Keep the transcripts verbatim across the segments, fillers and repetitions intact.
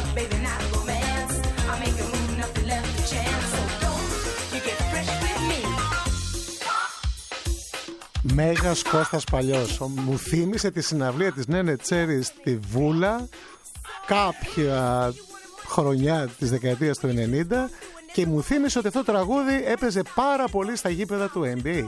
baby, not romance. I make a move, nothing left to chance. So don't you get fresh with me. Μέγας Κώστας Παλιός. Μου θύμισε τη συναυλία της Νένε Τσέρι στη Βούλα κάποια χρονιά της δεκαετίας του ενενήντα και μου θύμισε ότι αυτό το τραγούδι έπαιζε πάρα πολύ στα γήπεδα του N B A.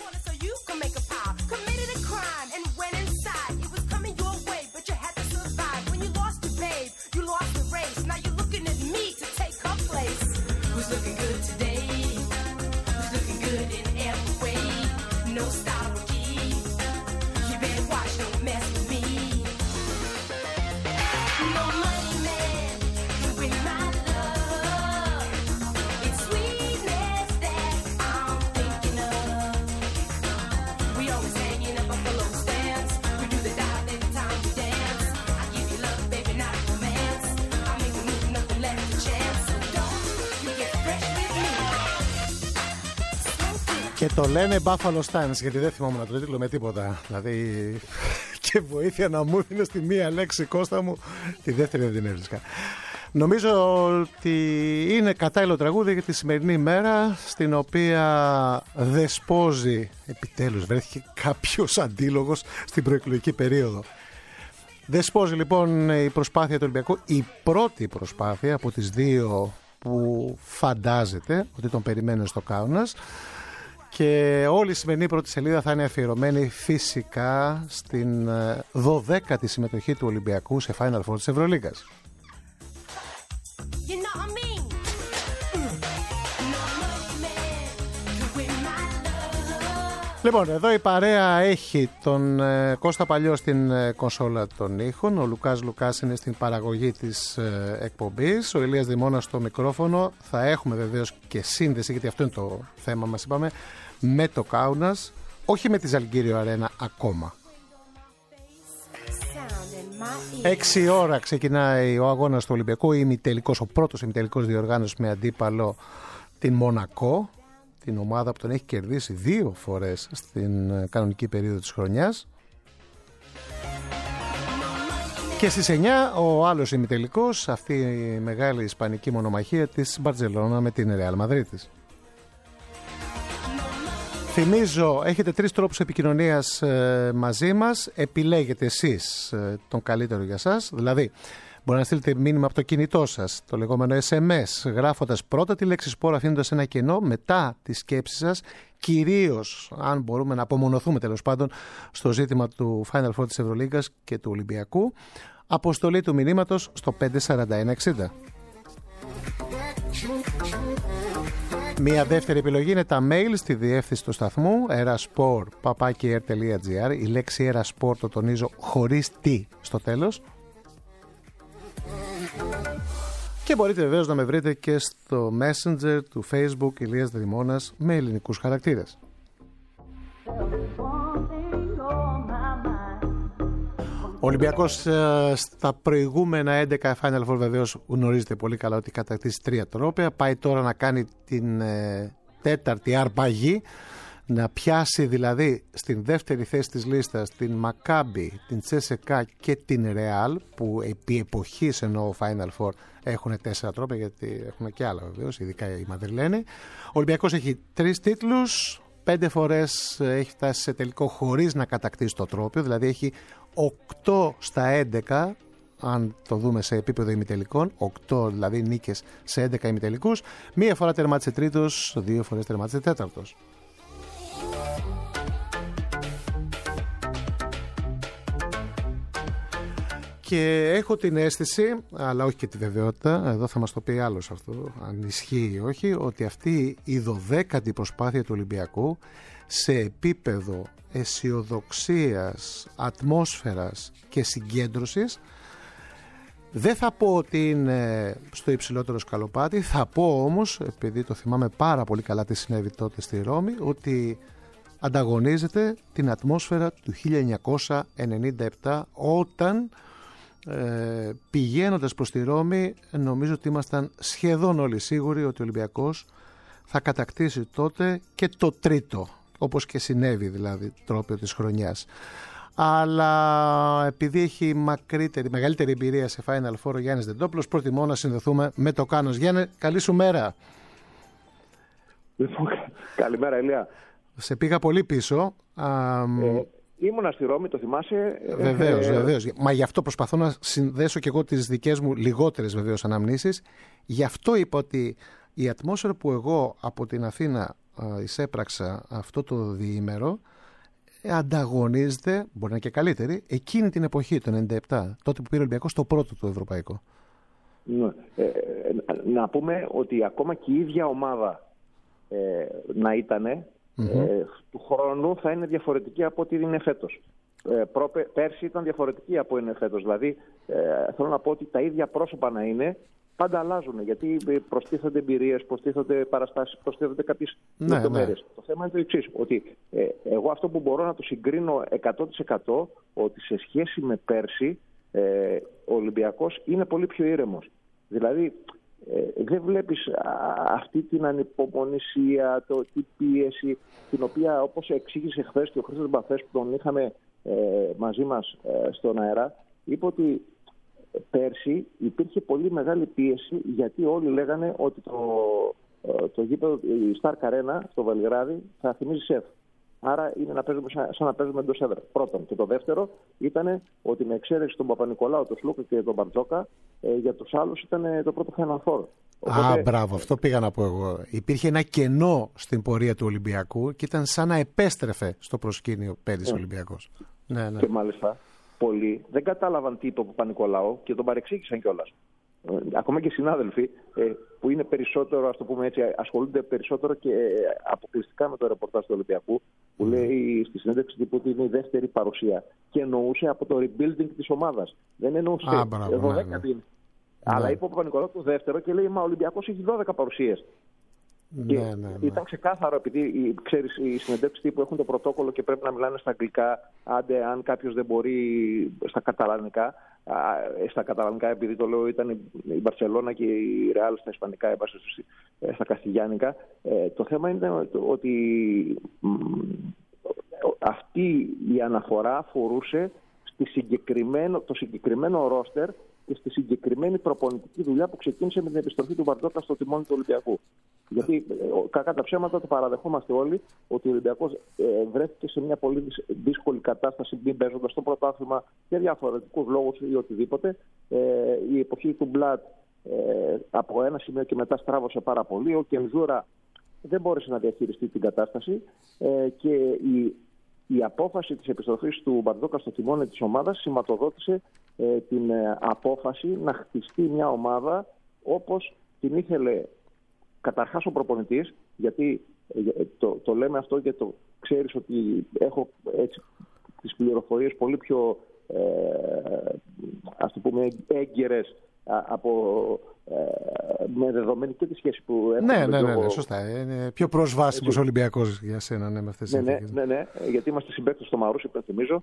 Και το λένε Buffalo Stance, γιατί δεν θυμόμουν το τίτλο με τίποτα. Δηλαδή, και βοήθεια να μου δίνει στη μία λέξη, Κώστα μου, τη δεύτερη δεν την έβρισκα. Νομίζω ότι είναι κατάλληλο τραγούδι για τη σημερινή μέρα, στην οποία δεσπόζει, επιτέλους βρέθηκε κάποιος αντίλογος στην προεκλογική περίοδο. Δεσπόζει λοιπόν η προσπάθεια του Ολυμπιακού, η πρώτη προσπάθεια από τις δύο που φαντάζεται ότι τον περιμένουν στο Κάουνας. Και όλη η σημερινή πρώτη σελίδα θα είναι αφιερωμένη φυσικά στην δωδέκατη συμμετοχή του Ολυμπιακού σε Final Four της Ευρωλίγκας. Λοιπόν, εδώ η παρέα έχει τον ε, Κώστα Παλιό στην ε, κονσόλα των ήχων, ο Λουκάς Λουκάς είναι στην παραγωγή της ε, εκπομπής, ο Ηλίας Δημώνας στο μικρόφωνο. Θα έχουμε βεβαίως και σύνδεση, γιατί αυτό είναι το θέμα μας, είπαμε, με το Κάουνας, όχι με τη Ζαλγκύριο Αρένα ακόμα. Έξι ώρα ξεκινάει ο αγώνας του Ολυμπιακού, ημιτελικός, ο πρώτος ημιτελικός διοργάνωσης με αντίπαλο την Μονακό, την ομάδα που τον έχει κερδίσει δύο φορές στην κανονική περίοδο της χρονιάς. Και στις εννιά ο άλλος ημιτελικός, αυτή η μεγάλη ισπανική μονομαχία της Μπαρτζελόνα με την Ρεάλ Μαδρίτης. Θυμίζω, έχετε τρεις τρόπους επικοινωνίας ε, μαζί μας. Επιλέγετε εσείς ε, τον καλύτερο για σας. Δηλαδή, μπορεί να στείλετε μήνυμα από το κινητό σας, το λεγόμενο ες εμ ες, γράφοντας πρώτα τη λέξη σπορ, αφήνοντας ένα κενό, μετά τη σκέψη σας, κυρίως αν μπορούμε να απομονωθούμε τέλος πάντων στο ζήτημα του Final Four της Ευρωλίγκας και του Ολυμπιακού. Αποστολή του μηνύματος στο πέντε σαράντα ένα εξήντα. Μία δεύτερη επιλογή είναι τα mail στη διεύθυνση του σταθμού eraspor παπάκι air τελεία τζι άρ. Η λέξη eraspor, το τονίζω, χωρίς τι στο τέλος. Και μπορείτε βεβαίως να με βρείτε και στο Messenger του Facebook Ηλίας Δημώνας με ελληνικούς χαρακτήρες. Ο Ολυμπιακός ε, στα προηγούμενα έντεκα Final Four βεβαίως γνωρίζετε πολύ καλά ότι κατακτήσει τρία τρόπαια. Πάει τώρα να κάνει την ε, τέταρτη αρπαγή, να πιάσει δηλαδή στην δεύτερη θέση της λίστας την Μακάμπι, την Τσέσεκα και την Ρεάλ, που επί εποχής εννοώ Final Four έχουν τέσσερα τρόπαια, γιατί έχουν και άλλα βεβαίως, ειδικά οι Μαδριλένοι. Ο Ολυμπιακός έχει τρεις τίτλους, πέντε φορές έχει φτάσει σε τελικό χωρίς να κατακτήσει το τρόπαιο, δηλαδή έχει οκτώ στα έντεκα, αν το δούμε σε επίπεδο ημιτελικών, οκτώ δηλαδή νίκες σε έντεκα ημιτελικούς. Μία φορά τερμάτισε τρίτος, δύο φορές τερμάτισε τέταρτος. Και έχω την αίσθηση, αλλά όχι και τη βεβαιότητα, εδώ θα μας το πει άλλος αυτό, αν ισχύει ή όχι, ότι αυτή η δωδέκατη προσπάθεια του Ολυμπιακού σε επίπεδο αισιοδοξίας, ατμόσφαιρας και συγκέντρωσης, δεν θα πω ότι είναι στο υψηλότερο σκαλοπάτι, θα πω όμως, επειδή το θυμάμαι πάρα πολύ καλά τι συνέβη τότε στη Ρώμη, ότι ανταγωνίζεται την ατμόσφαιρα του χίλια εννιακόσια ενενήντα επτά, όταν ε, πηγαίνοντας προς τη Ρώμη νομίζω ότι ήμασταν σχεδόν όλοι σίγουροι ότι ο Ολυμπιακός θα κατακτήσει τότε και το τρίτο, όπως και συνέβη δηλαδή, τρόπαιο της χρονιάς. Αλλά επειδή έχει μακρύτερη, μεγαλύτερη εμπειρία σε Final Four ο Γιάννης Δεντόπουλος, προτιμώ να συνδεθούμε με το Κάνος. Γιάννη, καλή σου μέρα. Λοιπόν, καλημέρα, Ηλία. Σε πήγα πολύ πίσω. Ε, ήμουνα στη Ρώμη, το θυμάσαι. Βεβαίως, ε, βεβαίως. Μα γι' αυτό προσπαθώ να συνδέσω και εγώ τις δικές μου λιγότερες βεβαίως αναμνήσεις. Γι' αυτό είπα ότι η ατμόσφαιρα που εγώ από την Αθήνα α, εισέπραξα αυτό το διήμερο ανταγωνίζεται, μπορεί να είναι και καλύτερη, εκείνη την εποχή, το ενενήντα επτά, τότε που πήρε ο Ολυμπιακός το πρώτο του ευρωπαϊκό. Ναι. Ε, να πούμε ότι ακόμα και η ίδια ομάδα ε, να ήτανε, mm-hmm. ε, του χρόνου θα είναι διαφορετική από ό,τι είναι φέτος. Ε, πρόπε, πέρσι ήταν διαφορετική από ό,τι είναι φέτος. Δηλαδή, ε, θέλω να πω ότι τα ίδια πρόσωπα να είναι, πάντα αλλάζουν. Γιατί προστίθενται εμπειρίες, προστίθενται παραστάσεις, προστίθενται κάποιες ναι, λεπτομέρειες. Ναι. Το θέμα είναι το εξής, ότι ε, εγώ αυτό που μπορώ να το συγκρίνω εκατό τοις εκατό, ότι σε σχέση με πέρσι, ε, ο Ολυμπιακός είναι πολύ πιο ήρεμος. Δηλαδή, ε, δεν βλέπεις α, αυτή την ανυπομονησία, το, την πίεση, την οποία, όπως εξήγησε χθες και ο Χρήστος Μπαθές που τον είχαμε ε, μαζί μας ε, στον αέρα, είπε ότι πέρσι υπήρχε πολύ μεγάλη πίεση, γιατί όλοι λέγανε ότι το, το γήπεδο, η Stark Arena στο Βελιγράδι θα θυμίζει σεφ. Άρα είναι να παίζουμε σαν, σαν να παίζουμε εντός έδρας. Πρώτον. Και το δεύτερο ήταν ότι με εξαίρεση τον Παπα-Νικολάου, τον Σλούκα και τον Μπαρτζόκα, ε, για τους άλλους ήταν το πρώτο Final Four. Οπότε... Α, μπράβο, αυτό πήγα να πω εγώ. Υπήρχε ένα κενό στην πορεία του Ολυμπιακού και ήταν σαν να επέστρεφε στο προσκήνιο πέρυσι ο Ολυμπιακός. Ναι, ναι. Και μάλιστα πολλοί δεν κατάλαβαν τι είπε ο Παπα-Νικολάου και τον παρεξήγησαν κιόλας. Ε, ακόμα και συνάδελφοι ε, που είναι περισσότερο, ας το πούμε έτσι, ασχολούνται περισσότερο και ε, αποκλειστικά με το ρεπορτάζ του Ολυμπιακού, που mm. λέει στη συνέντευξη τύπου ότι είναι η δεύτερη παρουσία και εννοούσε από το rebuilding της ομάδας. Δεν εννοούσε ah, μπράβο, δώδεκα ναι, ναι. Αλλά ναι. είπε ο Παπα-Νικολάου το δεύτερο και λέει: Μα ο Ολυμπιακός έχει δώδεκα παρουσίες. Ναι, Και ναι, ναι. ήταν ξεκάθαρο, επειδή ξέρεις, οι συνεντεύξεις τύπου έχουν το πρωτόκολλο και πρέπει να μιλάνε στα αγγλικά, άντε αν κάποιος δεν μπορεί στα καταλανικά. Στα καταλανικά, επειδή το λέω, ήταν η Μπαρσελόνα και η Ρεάλ στα ισπανικά, στα καστιγιάνικα. Το θέμα είναι ότι αυτή η αναφορά αφορούσε στη συγκεκριμένο, το συγκεκριμένο ρόστερ και στη συγκεκριμένη προπονητική δουλειά που ξεκίνησε με την επιστροφή του Μπαρτζόκα στο τιμόνι του Ολυμπιακού. Γιατί κακά τα ψέματα το παραδεχόμαστε όλοι ότι ο Ολυμπιακός ε, βρέθηκε σε μια πολύ δύσκολη κατάσταση, μην παίζοντας το πρωτάθλημα για διαφορετικούς λόγους ή οτιδήποτε. Ε, η εποχή του Μπλατ ε, από ένα σημείο και μετά στράβωσε πάρα πολύ. Ο Κενζούρα δεν μπόρεσε να διαχειριστεί την κατάσταση ε, και η, η απόφαση της επιστροφής του Μπαρτζόκα στο τιμόνι της ομάδας σηματοδότησε ε, την ε, απόφαση να χτιστεί μια ομάδα όπως την ήθελε καταρχάς ο προπονητής, γιατί το, το λέμε αυτό και το ξέρεις ότι έχω έτσι τις πληροφορίες πολύ πιο ε, ας το πούμε έγκαιρες από, ε, με δεδομένη και τη σχέση που έχω. Ναι, ναι, ναι, ναι, σωστά. Είναι πιο προσβάσιμος ο Ολυμπιακός για σένα, ναι, με αυτές τις ναι, ναι, ναι, ναι, γιατί είμαστε συμπαίκτες στο Μαρούσι, υπενθυμίζω.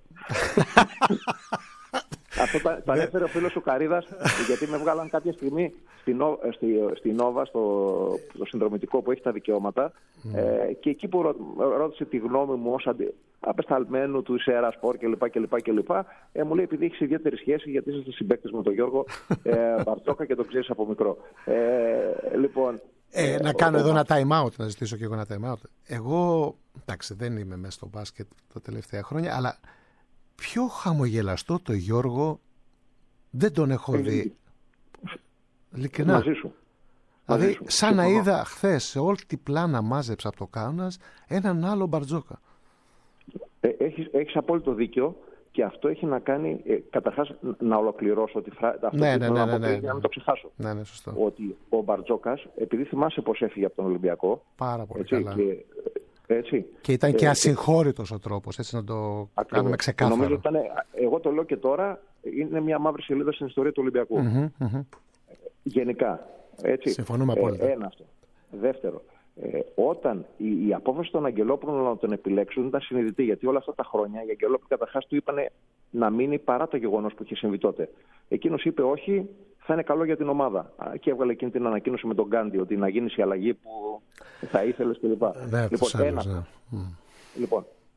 Αυτό τα, τα ανέφερε ο φίλος ο Καρίδας, γιατί με βγάλαν κάποια στιγμή στην στη, στη Νόβα, στο, στο συνδρομητικό που έχει τα δικαιώματα, mm. ε, και εκεί που ρω, ρώτησε τη γνώμη μου ως αντι, απεσταλμένου του Ισέρα Σπορ κλπ. κλπ, κλπ ε, μου λέει: επειδή έχεις ιδιαίτερη σχέση, γιατί είσαι συμπαίκτης με τον Γιώργο ε, Μπαρτζόκα και τον ξέρεις από μικρό. Ε, λοιπόν, ε, ε, να κάνω ο, εδώ ο... ένα time out, να ζητήσω και εγώ ένα time out. Εγώ, εντάξει, δεν είμαι μέσα στο μπάσκετ τα τελευταία χρόνια, αλλά πιο χαμογελαστό το Γιώργο δεν τον έχω δει. Ειλικρινά. Μαζί σου. Δηλαδή, Μαζί σου. σαν να είδα χθες σε όλη την πλάνα μάζεψα από το Κάουνας έναν άλλο Μπαρτζόκα. Ε, έχεις, έχεις απόλυτο δίκιο και αυτό έχει να κάνει, ε, καταρχάς να ολοκληρώσω τη φράση, αυτό ναι, που ναι, θέλω ναι, να ναι, πω ναι, πριν, ναι. για να μην το ξεχάσω. Ναι, ναι, σωστό. Ότι ο Μπαρτζόκας, επειδή θυμάσαι πως έφυγε από τον Ολυμπιακό. Πάρα πολύ έτσι, καλά. Και, έτσι. Και ήταν και ε, ασυγχώρητος ο τρόπος, έτσι να το ακριβώς κάνουμε ξεκάθαρο. Νομίζω ήταν, εγώ το λέω και τώρα, είναι μια μαύρη σελίδα στην ιστορία του Ολυμπιακού. Mm-hmm, mm-hmm. Γενικά. Έτσι. Συμφωνούμε απόλυτα. Ε, ένα αυτό. Δεύτερο, ε, όταν η, η απόφαση των Αγγελόπουλων να τον επιλέξουν ήταν συνειδητή, γιατί όλα αυτά τα χρόνια οι Αγγελόπουλοι καταρχάς του είπαν να μείνει παρά το γεγονός που είχε συμβεί τότε. Εκείνος είπε όχι, θα είναι καλό για την ομάδα. Και έβγαλε εκείνη την ανακοίνωση με τον Γκάντι ότι να γίνει η αλλαγή που θα ήθελες κλπ. Ναι, λοιπόν, άλλους, ένα. ναι. Λοιπόν,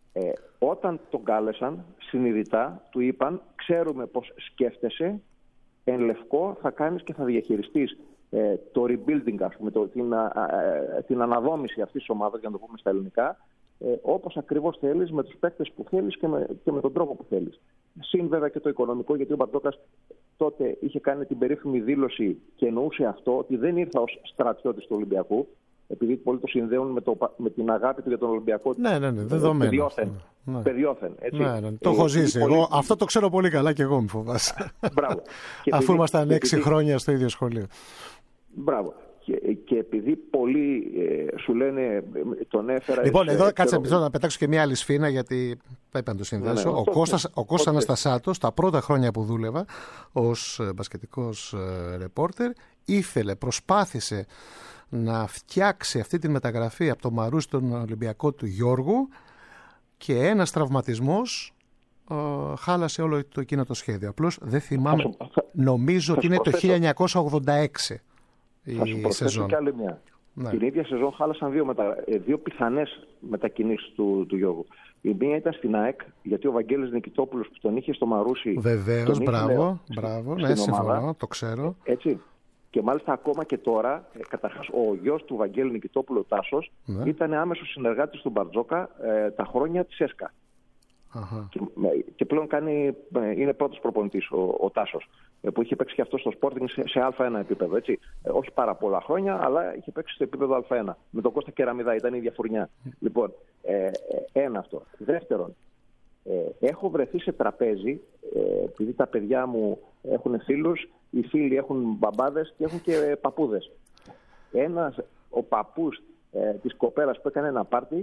Ε, όταν τον κάλεσαν συνειδητά, του είπαν, ξέρουμε πως σκέφτεσαι, εν λευκό θα κάνεις και θα διαχειριστείς ε, το rebuilding, ας πούμε, το, την, α, α, την αναδόμηση αυτής της ομάδας, για να το πούμε στα ελληνικά, ε, όπως ακριβώς θέλεις, με τους παίκτες που θέλεις και με, και με τον τρόπο που θέλεις. Συν βέβαια και το οικονομικό, γιατί ο Μπαρτζόκας τότε είχε κάνει την περίφημη δήλωση και εννοούσε αυτό, ότι δεν ήρθα ως στρατιώτης του Ολυμπιακού, επειδή πολλοί το συνδέουν με, το, με την αγάπη του για τον Ολυμπιακό. Ναι, ναι, ναι, δεδομένο. Παιδιόθεν. Ναι. Παιδιόθεν, έτσι. Ναι, ναι, το έχω ζήσει. πολύ... Εγώ, αυτό το ξέρω πολύ καλά και εγώ, μη φοβάσαι. Μπράβο. Αφού ήμασταν έξι επειδή... χρόνια στο ίδιο σχολείο. Μπράβο. Και, και επειδή πολλοί ε, σου λένε, τον έφερα... Λοιπόν, σε, εδώ κάτσε ξέρω... να πετάξω και μια άλλη σφήνα, γιατί πρέπει να το συνδέσω. Ναι, ναι, ο Κώστας, ο Κώστας okay. Αναστασάτος, τα πρώτα χρόνια που δούλευα ως μπασκετικός ε, ρεπόρτερ, ήθελε, προσπάθησε να φτιάξει αυτή τη μεταγραφή από το Μαρούσι στον Ολυμπιακό του Γιώργου και ένας τραυματισμός ε, χάλασε όλο το εκείνο το σχέδιο. Απλώς δεν θυμάμαι, θα σου, θα, νομίζω θα ότι είναι προσθέσω, το χίλια εννιακόσια ογδόντα έξι θα σου η σεζόν. Και άλλη μια. Ναι. Την ίδια σεζόν χάλασαν δύο, μετα... δύο πιθανές μετακινήσεις του, του Γιώργου. Η μία ήταν στην ΑΕΚ, γιατί ο Βαγγέλης Νικητόπουλος που τον είχε στο Μαρούσι... Βεβαίως, μπράβο, λέω, μπράβο, στην ναι, συμφωνώ, ομάδα, το ξέρω. Έτσι. Και μάλιστα ακόμα και τώρα, καταρχάς ο γιος του Βαγγέλη Νικητόπουλου, ο Τάσος, ναι. ήταν άμεσος συνεργάτης του Μπαρτζόκα ε, τα χρόνια της ΕΣΚΑ. Αχα. Και, και πλέον κάνει, είναι πρώτος προπονητής ο, ο Τάσος, που είχε παίξει και αυτό στο Sporting σε, σε Α ένα επίπεδο. Έτσι. Ε, όχι πάρα πολλά χρόνια, αλλά είχε παίξει στο επίπεδο Α ένα. Με τον Κώστα Κεραμιδά, ήταν η ίδια φουρνιά. Mm. Λοιπόν, ε, ένα αυτό. Δεύτερον, ε, έχω βρεθεί σε τραπέζι, ε, επειδή τα παιδιά μου έχουν φίλους, οι φίλοι έχουν μπαμπάδες και έχουν και παππούδες. Ένας, ο παππούς ε, της κοπέλας που έκανε ένα πάρτι,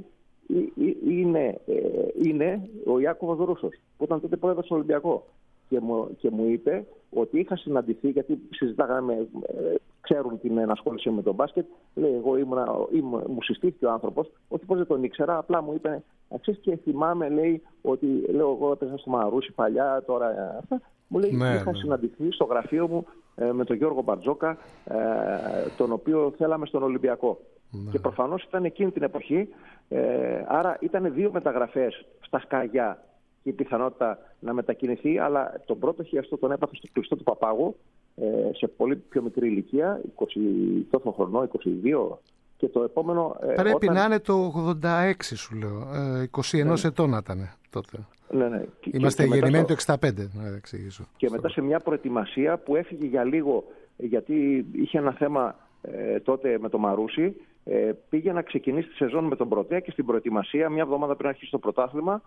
Είναι, είναι ο Ιάκωβος Ρούσος, που ήταν τότε πρόεδρος του Ολυμπιακού. Και μου, και μου είπε ότι είχα συναντηθεί, γιατί συζητάγαμε, ε, ξέρουν την ενασχόληση με τον μπάσκετ. Λέει, εγώ ήμουνα, ήμουν, μου συστήθηκε ο άνθρωπος, όχι πως δεν τον ήξερα, απλά μου είπε, αξίζει και θυμάμαι, λέει, ότι λέω, εγώ έπαιζα στο Μαρούσι παλιά, τώρα αυτά. Μου λέει, ναι, είχα ναι. συναντηθεί στο γραφείο μου ε, με τον Γιώργο Μπαρτζόκα, ε, τον οποίο θέλαμε στον Ολυμπιακό. Ναι. Και προφανώς ήταν εκείνη την εποχή, ε, άρα ήταν δύο μεταγραφές στα σκαριά και η πιθανότητα να μετακινηθεί, αλλά τον πρώτο χιαστό τον έπαθε στο κλειστό του Παπάγου, ε, σε πολύ πιο μικρή ηλικία, είκοσι χρονών, είκοσι δύο, και το επόμενο... Ε, Πρέπει όταν... να είναι το ογδόντα έξι, σου λέω, ε, είκοσι ένα ναι. ετών να ήταν τότε. Ναι, ναι. Είμαστε και, γεννημένοι το εξήντα πέντε, να εξηγήσω. Και μετά σε μια προετοιμασία που έφυγε για λίγο, γιατί είχε ένα θέμα ε, τότε με το Μαρούσι, ε, πήγε να ξεκινήσει τη σεζόν με τον Πρωτέα και στην προετοιμασία, μια εβδομάδα πριν αρχίσει το πρωτάθλημα,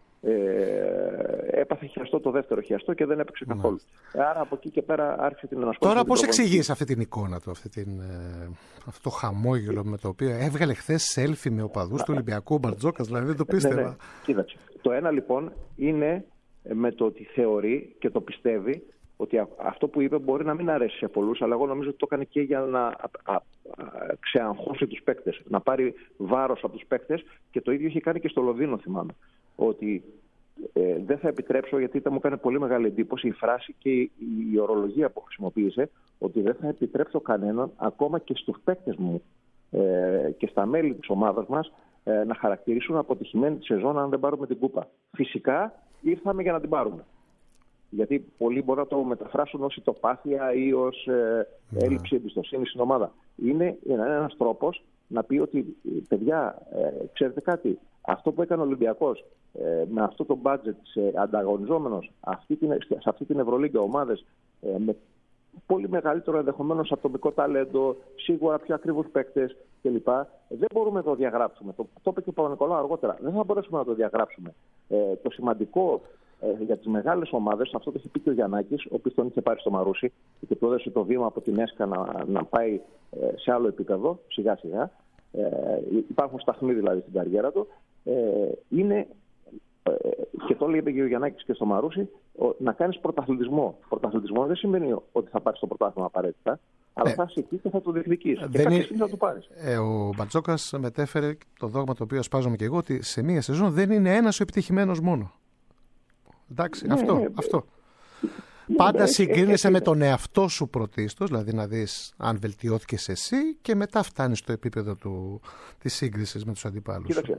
ε, έπαθε χιαστό το δεύτερο χιαστό και δεν έπαιξε καθόλου. Ναι. Άρα από εκεί και πέρα άρχισε την ενασχόληση. Τώρα πώς εξηγείς αυτή την εικόνα του, αυτή την, ε, αυτό το χαμόγελο με το οποίο έβγαλε χθες σέλφι με οπαδούς του Ολυμπιακού Μπαρτζόκας, δηλαδή δεν το πίστευα. Ναι, ναι. Κοίταξε. Το ένα λοιπόν είναι με το ότι θεωρεί και το πιστεύει ότι αυτό που είπε μπορεί να μην αρέσει σε πολλούς, αλλά εγώ νομίζω ότι το έκανε και για να α, α, α, ξεαγχώσει τους παίκτες, να πάρει βάρος από τους παίκτες, και το ίδιο είχε κάνει και στο Λονδίνο, θυμάμαι. Ότι ε, δεν θα επιτρέψω, γιατί ήταν, μου έκανε πολύ μεγάλη εντύπωση η φράση και η, η ορολογία που χρησιμοποίησε, ότι δεν θα επιτρέψω κανέναν, ακόμα και στους παίκτες μου ε, και στα μέλη της ομάδας μας, ε, να χαρακτηρίσουν αποτυχημένη τη σεζόν αν δεν πάρουμε την κούπα. Φυσικά ήρθαμε για να την πάρουμε. Γιατί πολλοί μπορούν να το μεταφράσουν ως ητοπάθεια ή ως ε, έλλειψη εμπιστοσύνη στην ομάδα. Είναι, είναι ένας τρόπος να πει ότι, παιδιά, ε, ξέρετε κάτι, αυτό που έκανε ο Ολυμπιακός ε, με αυτό το μπάτζετ, ανταγωνιζόμενος αυτή την, σε αυτή την Ευρωλίγκα ομάδες ε, με πολύ μεγαλύτερο ενδεχομένως ατομικό ταλέντο, σίγουρα πιο ακριβούς παίκτες κλπ. Δεν μπορούμε να το διαγράψουμε. Το, το είπε και ο Παπα-Νικολάου αργότερα. Δεν θα μπορέσουμε να το διαγράψουμε. Ε, το σημαντικό ε, για τις μεγάλες ομάδες, αυτό το είχε πει και ο Γιαννάκης, ο οποίος τον είχε πάρει στο Μαρούσι και του έδωσε το βήμα από την ΕΣΚΑ να, να πάει ε, σε άλλο επίπεδο, σιγά σιγά. Ε, υπάρχουν σταθμοί δηλαδή στην καριέρα του. Ε, είναι, ε, και το λέει και ο Γιαννάκης και στο Μαρούσι, να κάνεις πρωταθλητισμό. Πρωταθλητισμό δεν σημαίνει ότι θα πάρεις το πρωτάθλημα απαραίτητα, αλλά ε, θα είσαι εκεί και θα το διεκδικείς. Και κάποια στιγμή θα το πάρεις. Ε, ο Μπαρτζόκας μετέφερε το δόγμα το οποίο ασπάζομαι και εγώ, ότι σε μία σεζόν δεν είναι ένας ο επιτυχημένος μόνο. Εντάξει, ναι, αυτό. Ναι, αυτό. Ναι, πάντα ναι, συγκρίνεσαι με τον εαυτό σου πρωτίστως, δηλαδή να δεις αν βελτιώθηκες εσύ, και μετά φτάνεις στο επίπεδο του, της σύγκρισης με τους αντιπάλους. Κοίταξε,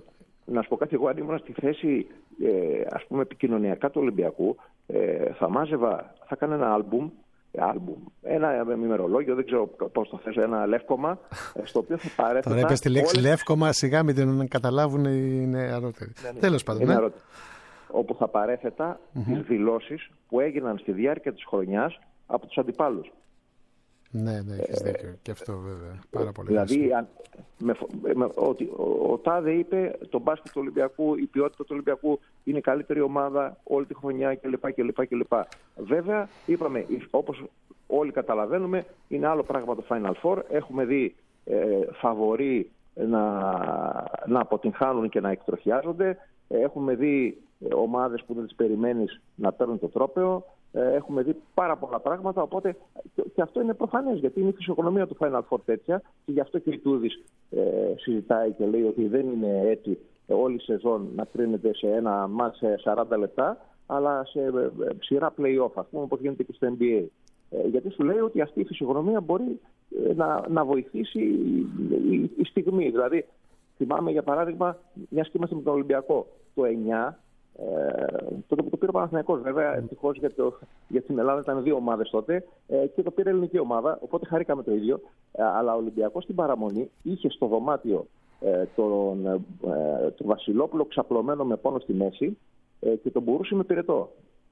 να σου πω κάτι, εγώ αν ήμουν στη θέση ε, ας πούμε επικοινωνιακά του Ολυμπιακού, ε, θα μάζευα, θα έκανα ένα άλμπουμ, άλμπουμ, ένα ημερολόγιο, δεν ξέρω πώς το θες, ένα λεύκομα, στο οποίο θα παρέθετα... Τώρα είπες τη λέξη όλες... λεύκομα, σιγά μην την καταλάβουν οι νεαρότεροι. Ναι, ναι. Τέλος πάντων, ναι. Όπου θα παρέθετα mm-hmm. τις δηλώσεις που έγιναν στη διάρκεια της χρονιάς από τους αντιπάλους. Ναι, ναι, έχεις ε, δίκιο. Και αυτό βέβαια. Πάρα πολύ. Δηλαδή, αν, με, με, ότι ο, ο Τάδε είπε το μπάσκετ του Ολυμπιακού, η ποιότητα του Ολυμπιακού είναι η καλύτερη ομάδα όλη τη χρονιά κλπ. κλπ, κλπ. Βέβαια, είπαμε, όπως όλοι καταλαβαίνουμε, είναι άλλο πράγμα το Final Four. Έχουμε δει ε, φαβορί να, να αποτυγχάνουν και να εκτροχιάζονται. Ε, έχουμε δει ε, ομάδες που δεν τις περιμένεις να παίρνουν το τρόπαιο. Έχουμε δει πάρα πολλά πράγματα, οπότε και αυτό είναι προφανές, γιατί είναι η φυσιογνωμία του Final Four τέτοια και γι' αυτό και η Τούδης ε, συζητάει και λέει ότι δεν είναι έτσι όλη η σεζόν να κρίνεται σε ένα μάτς σε σαράντα λεπτά, αλλά σε ε, σειρά play-off, ας πούμε, όπως γίνεται και στο N B A. Ε, γιατί σου λέει ότι αυτή η φυσιογνωμία μπορεί ε, να, να βοηθήσει η, η, η στιγμή. Δηλαδή, θυμάμαι για παράδειγμα, μιας και είμαστε με τον Ολυμπιακό, το εννιά, Ε, τότε που το πήρε ο Παναθηναϊκός, βέβαια, ευτυχώς για, για την Ελλάδα ήταν δύο ομάδες τότε ε, και το πήρε ελληνική ομάδα, οπότε χαρήκαμε το ίδιο. Ε, αλλά ο Ολυμπιακός στην παραμονή είχε στο δωμάτιο ε, τον, ε, τον Βασιλόπουλο ξαπλωμένο με πόνο στη μέση ε, και τον μπορούσε με πυρετό.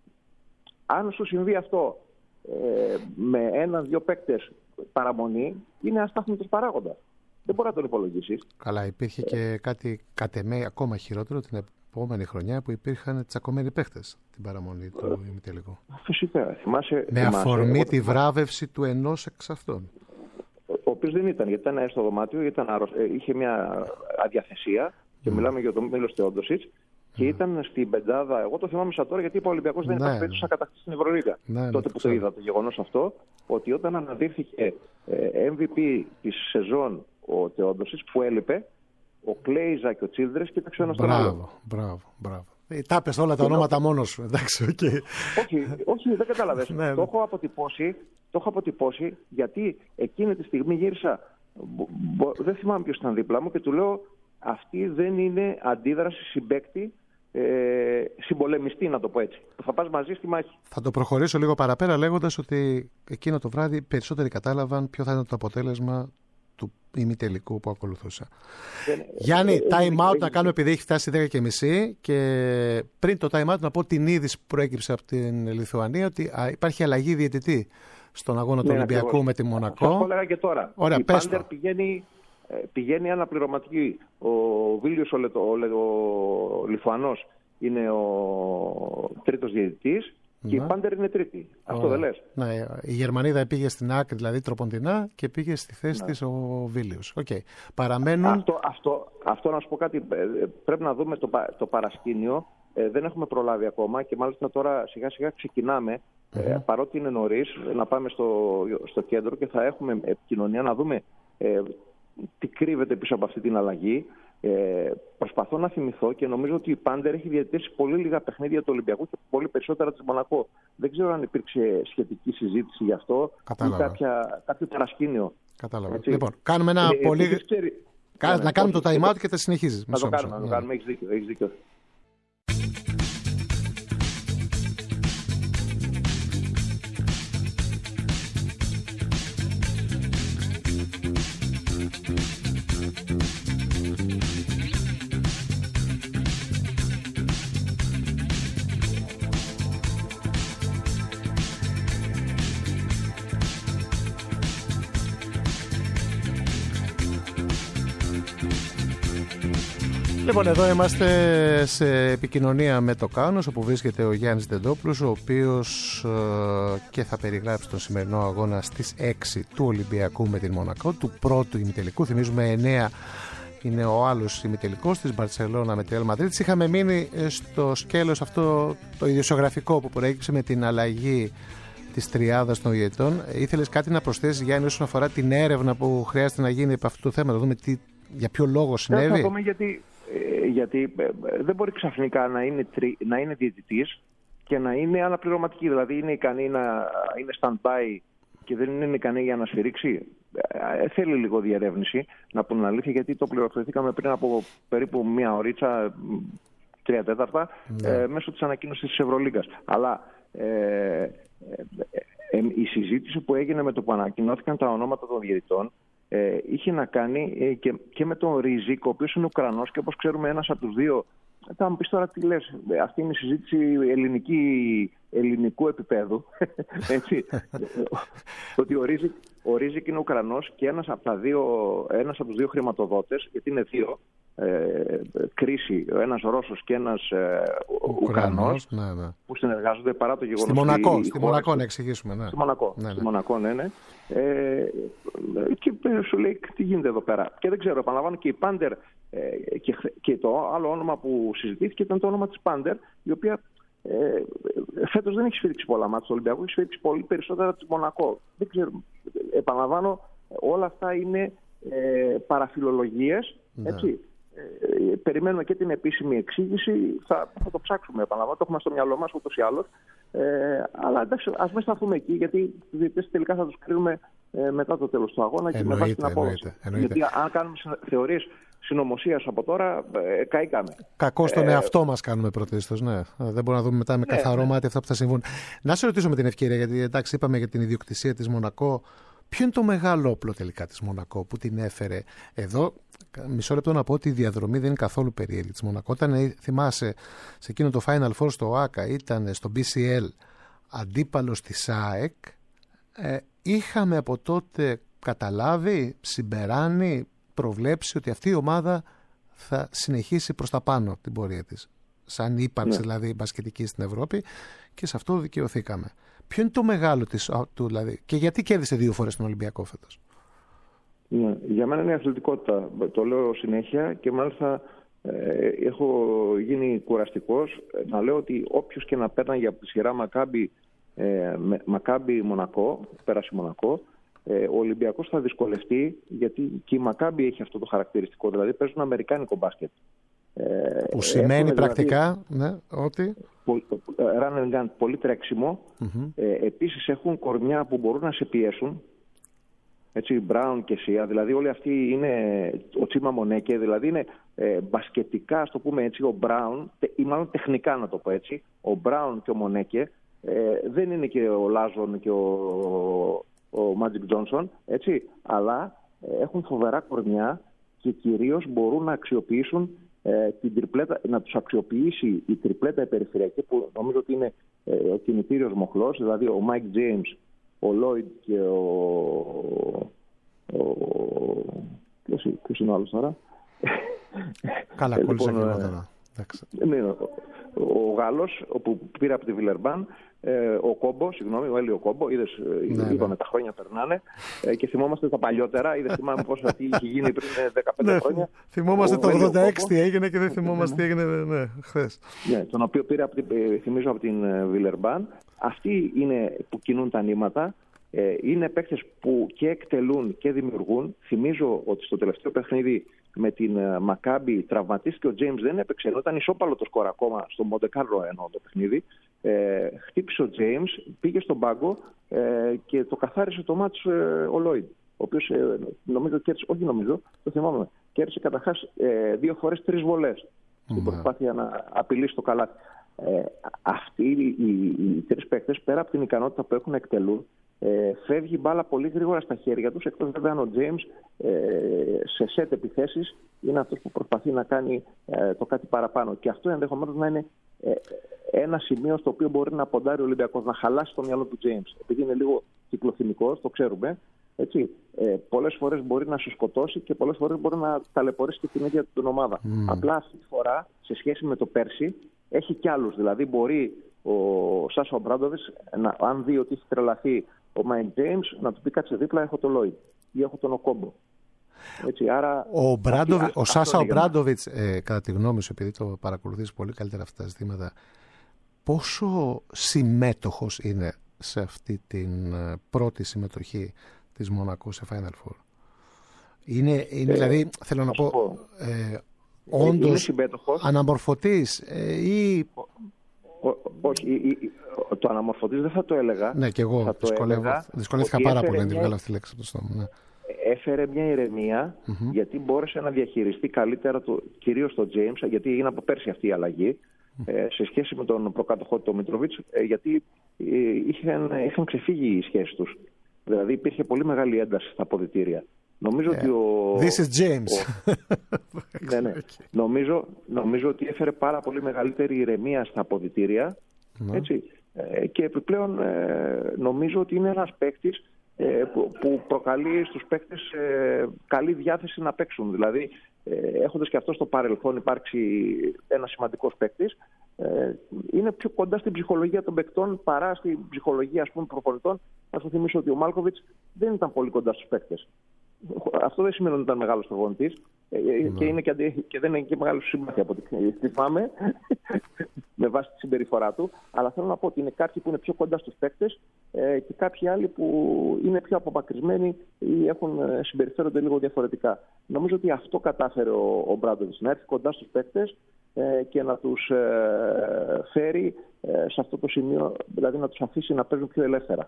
Αν σου συμβεί αυτό ε, με έναν-δύο παίκτες παραμονή, είναι αστάθμητος παράγοντας. Δεν μπορεί να τον υπολογίσεις. Καλά, υπήρχε ε, και κάτι κατ' εμέ ακόμα χειρότερο την επόμενη χρονιά που υπήρχαν τσακωμένοι παίχτες την παραμονή του ημιτελικού. Φυσικά. Θυμάσαι, με θυμάσαι, αφορμή εγώ, τη βράβευση του ενός εξ αυτών. Ο οποίος δεν ήταν, γιατί ήταν στο δωμάτιο, ήταν άρρωσ... είχε μια αδιαθεσία και mm. μιλάμε για τον Μίλος Θεόντοσιτς και mm. ήταν στην πεντάδα. Εγώ το θυμάμαι σαν τώρα, γιατί ο Ολυμπιακός δεν ναι. ήταν περίπτωση να κατακτήσει στην Ευρωλίγα. Ναι, τότε ναι, που το είδα το γεγονός αυτό, ότι όταν αναδείχθηκε ε, εμ βι πι της σεζόν ο Θεόντοσιτς που έλειπε, ο Κλέιζα και ο Τσίλντρες κοίταξε ένα στον άλλο. Μπράβο, μπράβο, μπράβο. Τα πες όλα τα ονόματα μόνος σου, εντάξει, οκ. Okay. Όχι, όχι, δεν καταλαβαίνεις. ναι, το, έχω αποτυπώσει, το έχω αποτυπώσει γιατί εκείνη τη στιγμή γύρισα, μπο, μπο, δεν θυμάμαι ποιος ήταν δίπλα μου και του λέω αυτή δεν είναι αντίδραση συμπαίκτη, ε, συμπολεμιστή, να το πω έτσι. Θα πας μαζί στη μάχη. Θα το προχωρήσω λίγο παραπέρα λέγοντας ότι εκείνο το βράδυ περισσότεροι κατάλαβαν ποιο θα ήταν το αποτέλεσμα του ημιτελικού που ακολουθούσα. Δεν, Γιάννη, ε, time out ε, να κάνουμε, επειδή έχει φτάσει δέκα και μισή, και πριν το time out να πω την είδηση που προέκυψε από την Λιθουανία ότι α, υπάρχει αλλαγή διαιτητή στον αγώνα του ναι, Ολυμπιακού ακριβώς. Με τη Μονακό. Αυτό έλεγα και τώρα. Ωραία, η Πάντερ πηγαίνει, πηγαίνει αναπληρωματική. Ο Βίλιος ο, ο, ο Λιθουανός είναι ο τρίτος διαιτητής. Και να. Η Πάντερ είναι τρίτη. Αυτό δεν λες. Ναι, η Γερμανίδα πήγε στην άκρη, δηλαδή τροποντινά, και πήγε στη θέση ναι. της ο Βίλιος. Okay. Παραμένουν... Αυτό, αυτό, αυτό να σου πω κάτι. Πρέπει να δούμε το, το παρασκήνιο. Ε, δεν έχουμε προλάβει ακόμα και μάλιστα τώρα σιγά σιγά ξεκινάμε. Mm-hmm. Ε, παρότι είναι νωρίς, να πάμε στο, στο κέντρο και θα έχουμε επικοινωνία να δούμε ε, τι κρύβεται πίσω από αυτή την αλλαγή. Ε, προσπαθώ να θυμηθώ και νομίζω ότι η Πάντερ έχει διαιτήσει πολύ λίγα παιχνίδια του Ολυμπιακού και πολύ περισσότερα της Μονακό. Δεν ξέρω αν υπήρξε σχετική συζήτηση γι' αυτό. Κατάλαβα. Ή κάποια, κάποιο παρασκήνιο. Κατάλαβα. Έτσι. Λοιπόν, κάνουμε ένα ε, πολύ. Ε, ξέρει... Κα... Να κάνουμε το time out και θα συνεχίζεις. Θα το κάνουμε, να το κάνουμε. Έχεις δίκιο. Έχεις δίκιο. Λοιπόν, εδώ είμαστε σε επικοινωνία με το Κάουνας, όπου βρίσκεται ο Γιάννης Ντεντόπουλος, ο οποίος ε, και θα περιγράψει τον σημερινό αγώνα στις έξι του Ολυμπιακού με την Μονακό, του πρώτου ημιτελικού. Θυμίζουμε εννέα είναι ο άλλος ημιτελικός της Μπαρτσελώνα με τη Ρεάλ Μαδρίτης. Είχαμε μείνει στο σκέλος αυτό το ιδιοσιογραφικό που προέκυψε με την αλλαγή της τριάδας των διαιτητών. Ήθελες κάτι να προσθέσεις, Γιάννη, όσον αφορά την έρευνα που χρειάζεται να γίνει από αυτό το θέμα, να δούμε τι, για ποιο λόγο συνέβη? Θα δούμε γιατί, ε, γιατί ε, δεν μπορεί ξαφνικά να είναι, τρι, να είναι διαιτητής και να είναι αναπληρωματική. Δηλαδή είναι ικανή να είναι stand-by και δεν είναι ικανή για να σφυρίξει. ε, θέλει λίγο διερεύνηση, να πούμε αλήθεια, γιατί το πληροφορηθήκαμε πριν από περίπου μία ωρίτσα, τρία τέταρτα, ναι. ε, μέσω της ανακοίνωσης της Ευρωλίγκας. Αλλά ε, ε, ε, η συζήτηση που έγινε με το που ανακοινώθηκαν τα ονόματα των διαιτητών ε, είχε να κάνει ε, και, και με τον Ρίζικ, ο οποίος είναι Ουκρανός και όπως ξέρουμε ένας από τους δύο. Θα μου πεις τώρα τι λες, αυτή είναι η συζήτηση ελληνική, ελληνικού επίπεδου. Έτσι. Ότι ο Ρίζικ, ο Ρίζικ είναι Ουκρανός και ένας από, τα δύο, ένας από τους δύο χρηματοδότες, γιατί είναι δύο, ε, κρίση, ένας Ρώσος και ένας ε, Ουκρανός, ναι, ναι. που συνεργάζονται παρά το γεγονός. Στη Μονακό, στη Μονακό να εξηγήσουμε. Ναι. Στη Μονακό, ναι, ναι. Στη Μονακό, ναι, ναι. Ε, και σου λέει τι γίνεται εδώ πέρα. Και δεν ξέρω, επαναλαμβάνω, και η Πάντερ ε, και, και το άλλο όνομα που συζητήθηκε ήταν το όνομα της Πάντερ, η οποία ε, φέτος δεν έχει σφίριξει πολλά μάτια στο Ολυμπιακό, έχει σφίριξει πολύ περισσότερα της Μονακό. Δεν ξέρω, επαναλαμβάνω, όλα αυτά είναι ε, παραφιλολογίες, ναι. Έτσι. Ε, περιμένουμε και την επίσημη εξήγηση, θα, θα το ψάξουμε, επαναλαμβάνω, το έχουμε στο μυαλό μας ούτως ή άλλως. Ε, αλλά εντάξει, ας μην σταθούμε εκεί, γιατί τους διαιτητές τελικά θα τους κρίνουμε ε, μετά το τέλος του αγώνα και με βάση την απόδοση. Γιατί αν κάνουμε θεωρίες συνωμοσίας από τώρα, ε, καήκαμε. Κακό στον ε, εαυτό μας κάνουμε πρωτίστως, ναι. Δεν μπορούμε να δούμε μετά με καθαρό ναι, μάτι αυτά που θα συμβούν. Να σε ρωτήσω με την ευκαιρία, γιατί εντάξει, είπαμε για την ιδιοκτησία της Μονακό. Ποιο είναι το μεγάλο όπλο τελικά της Μονακό που την έφερε εδώ? Μισό λεπτό να πω ότι η διαδρομή δεν είναι καθόλου περίεργη της Μονακό. Όταν θυμάσαι σε εκείνο το Final Four στο ΟΑΚΑ, ήταν στο μπι σι ελ αντίπαλος της ΑΕΚ, ε, είχαμε από τότε καταλάβει, συμπεράνει, προβλέψει ότι αυτή η ομάδα θα συνεχίσει προς τα πάνω την πορεία της. Σαν ύπαρξη, ναι. δηλαδή μπασκετική στην Ευρώπη, και σε αυτό δικαιωθήκαμε. Ποιο είναι το μεγάλο της, του, δηλαδή, και γιατί κέρδισε δύο φορές τον Ολυμπιακό φέτος? Ναι, για μένα είναι η αθλητικότητα. Το λέω συνέχεια και μάλιστα ε, έχω γίνει κουραστικός να λέω ότι όποιος και να παίρναγε από τη σειρά Μακάμπι, ε, Μακάμπι Μονακό, πέρασε Μονακό, ε, ο Ολυμπιακός θα δυσκολευτεί, γιατί και η Μακάμπι έχει αυτό το χαρακτηριστικό, δηλαδή παίζουν αμερικάνικο μπάσκετ. Ε, που σημαίνει πρακτικά δηλαδή, ναι, ότι run and gun, πολύ τρέξιμο. Mm-hmm. Ε, επίσης έχουν κορμιά που μπορούν να σε πιέσουν, έτσι, Μπράουν και Σία, δηλαδή όλοι αυτοί είναι ο Τσίμα Μονέκε, δηλαδή είναι ε, μπασκετικά, ας το πούμε έτσι, ο Μπράουν, ή μάλλον τεχνικά να το πω έτσι, ο Μπράουν και ο Μονέκε, ε, δεν είναι και ο Λάζον και ο, ο Μάτζικ Τζόνσον, έτσι, αλλά ε, έχουν φοβερά κορμιά και κυρίως μπορούν να αξιοποιήσουν ε, την τριπλέτα, να τους αξιοποιήσει η τριπλέτα η περιφερειακή, που νομίζω ότι είναι ε, ο κινητήριος μοχλός, δηλαδή ο Μάικ Τζέιμς, ο Λόιντ και ο... ο... Ποιος είναι ο άλλος τώρα? Καλά, κόλλησα και εγώ τώρα. Ναι, ο Γάλλος, που πήρε από τη Βιλερμπάν, ο Κόμπο, συγγνώμη, ο Έλιο Κόμπο, είδες, ναι, είπαμε ναι. τα χρόνια περνάνε και θυμόμαστε τα παλιότερα, είδες, θυμάμαι πώς αυτή είχε γίνει πριν δεκαπέντε ναι, χρόνια. Θυμόμαστε ο το ογδόντα έξι τι έγινε και δεν θυμόμαστε τι έγινε ναι, χθες. Ναι, τον οποίο πήρε, από την, θυμίζω, από την Βιλερμπάν. Αυτοί είναι που κινούν τα νήματα. Είναι παίκτες που και εκτελούν και δημιουργούν. Θυμίζω ότι στο τελευταίο παιχνίδι με την Μακάμπι τραυματίστηκε ο Τζέιμς, δεν έπαιξε, ενώ ήταν ισόπαλο το σκορ ακόμα στο Μοντεκάρλο εννοώ το παιχνίδι. Ε, χτύπησε ο Τζέιμς, πήγε στον πάγκο ε, και το καθάρισε το μάτς ε, ο Λόιντ, ο οποίος ε, νομίζω κέρδισε, όχι νομίζω, το θυμάμαι, κέρδισε καταρχάς ε, δύο φορές τρεις βολές στην mm-hmm. προσπάθεια να απειλήσει το καλάθι. Ε, αυτοί οι, οι, οι τρεις παίκτες, πέρα από την ικανότητα που έχουν να εκτελούν, ε, φεύγει μπάλα πολύ γρήγορα στα χέρια τους, εκτός βέβαια αν ο James ε, σε σετ επιθέσεις είναι αυτός που προσπαθεί να κάνει ε, το κάτι παραπάνω. Και αυτό ενδεχομένως να είναι ε, ένα σημείο στο οποίο μπορεί να ποντάρει ο Ολυμπιακός, να χαλάσει το μυαλό του James. Επειδή είναι λίγο κυκλοθυμικός, το ξέρουμε. Έτσι, ε, πολλές φορές μπορεί να σου σκοτώσει και πολλές φορές μπορεί να ταλαιπωρήσει και την ίδια την ομάδα. Mm. Απλά αυτή τη φορά, σε σχέση με το πέρσι, έχει κι άλλους. Δηλαδή, μπορεί ο Σάσο Ομπράντοβιτς, αν δει ότι έχει τρελαθεί ο Μάικ Τζέιμς, να του πει κάτσε δίπλα, έχω το Λόιντ ή έχω τον Οκόμπο. Έτσι, άρα, ο Μπράντοβι, ο Σάσα Ομπράντοβιτς, ε, κατά τη γνώμη σου, επειδή το παρακολουθείς πολύ καλύτερα αυτά τα ζητήματα, πόσο συμμέτοχος είναι σε αυτή την πρώτη συμμετοχή της Μονακό σε Final Four? Είναι, είναι ε, δηλαδή, θέλω να πω, πω ε, όντως αναμορφωτής ε, ή... Όχι, το αναμορφωτής δεν θα το έλεγα. Ναι, και εγώ δυσκολεύτηκα πάρα πολύ να τη βγάλω αυτή τη λέξη από το στόμα. Ναι. έφερε μια ηρεμία, mm-hmm. γιατί μπόρεσε να διαχειριστεί καλύτερα το, κυρίως τον James, γιατί έγινε από πέρσι αυτή η αλλαγή, mm-hmm. ε, σε σχέση με τον προκάτοχό του, τον Μιτροβίτς, ε, γιατί ε, είχαν, είχαν ξεφύγει οι σχέσεις τους. Δηλαδή υπήρχε πολύ μεγάλη ένταση στα αποδυτήρια. Νομίζω yeah. ότι ο... This is James. Ο, ναι, ναι. νομίζω, νομίζω ότι έφερε πάρα πολύ μεγαλύτερη ηρεμία στα αποδυτήρια, mm-hmm. έτσι. Ε, και επιπλέον ε, νομίζω ότι είναι ένας παίκτης ε, που, που προκαλεί στους παίκτες ε, καλή διάθεση να παίξουν. Δηλαδή, ε, έχοντας και αυτό στο παρελθόν υπάρξει ένας σημαντικός παίκτης, ε, είναι πιο κοντά στην ψυχολογία των παικτών παρά στην ψυχολογία, ας πούμε, προπονητών. Να σου θυμίσω ότι ο Μάλκοβιτς δεν ήταν πολύ κοντά στους παίκτες. Αυτό δεν σημαίνει ότι ήταν μεγάλος προπονητής ναι. και, είναι και, αντι... και δεν είναι και μεγάλος συμπάθεια από ό,τι θυμάμαι με βάση τη συμπεριφορά του. Αλλά θέλω να πω ότι είναι κάποιοι που είναι πιο κοντά στους παίκτες ε, και κάποιοι άλλοι που είναι πιο απομακρυσμένοι ή έχουν, συμπεριφέρονται λίγο διαφορετικά. Νομίζω ότι αυτό κατάφερε ο, ο Μπράντοβιτς, να έρθει κοντά στους παίκτες ε, και να τους ε, φέρει ε, σε αυτό το σημείο, δηλαδή να τους αφήσει να παίζουν πιο ελεύθερα.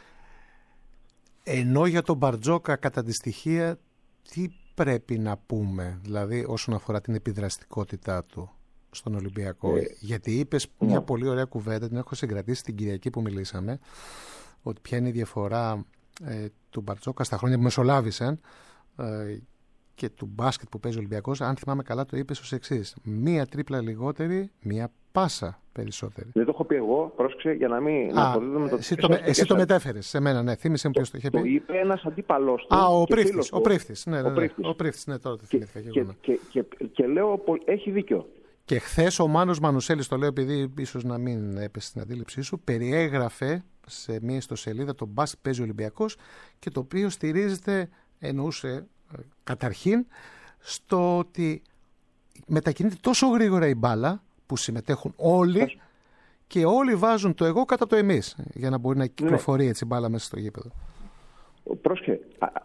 Ενώ για τον Μπαρτζόκα κατά τη στοιχεία τι πρέπει να πούμε, δηλαδή όσον αφορά την επιδραστικότητά του στον Ολυμπιακό. Ε, Γιατί είπες ναι. μια πολύ ωραία κουβέντα, την έχω συγκρατήσει την Κυριακή που μιλήσαμε, ότι ποια είναι η διαφορά ε, του Μπαρτζόκα στα χρόνια που μεσολάβησαν ε, και του μπάσκετ που παίζει ο Ολυμπιακός. Αν θυμάμαι καλά το είπες ως εξής: μία τρίπλα λιγότερη, μία πάσα περισσότερη. Δεν το έχω πει εγώ, πρόσεξε, για να μην... Α, να το εσύ το, το, εσύ το μετέφερες σε μένα, ναι. Θύμισε μου ποιος το είχε πει. Το είπε ένας αντίπαλός του. Α, ο Πρίφτης, ο Πρίφτης, ναι, ναι, ναι, ο Πρίφτης, ναι, τώρα το θυμήθηκα και, και, εγώ. Ναι. Και, και, και, και λέω, έχει δίκιο. Και χθες ο Μάνος Μανουσέλης, το λέω επειδή ίσως να μην έπεσε στην αντίληψή σου, περιέγραφε σε μια ιστοσελίδα το μπάσκετ παίζει ο Ολυμπιακός και το οποίο στηρίζεται, εννοούσε καταρχήν, στο ότι μετακινείται τόσο γρήγορα η μπάλα που συμμετέχουν όλοι και όλοι βάζουν το εγώ κατά το εμείς για να μπορεί να κυκλοφορεί έτσι η μπάλα μέσα στο γήπεδο. Πρόσχε,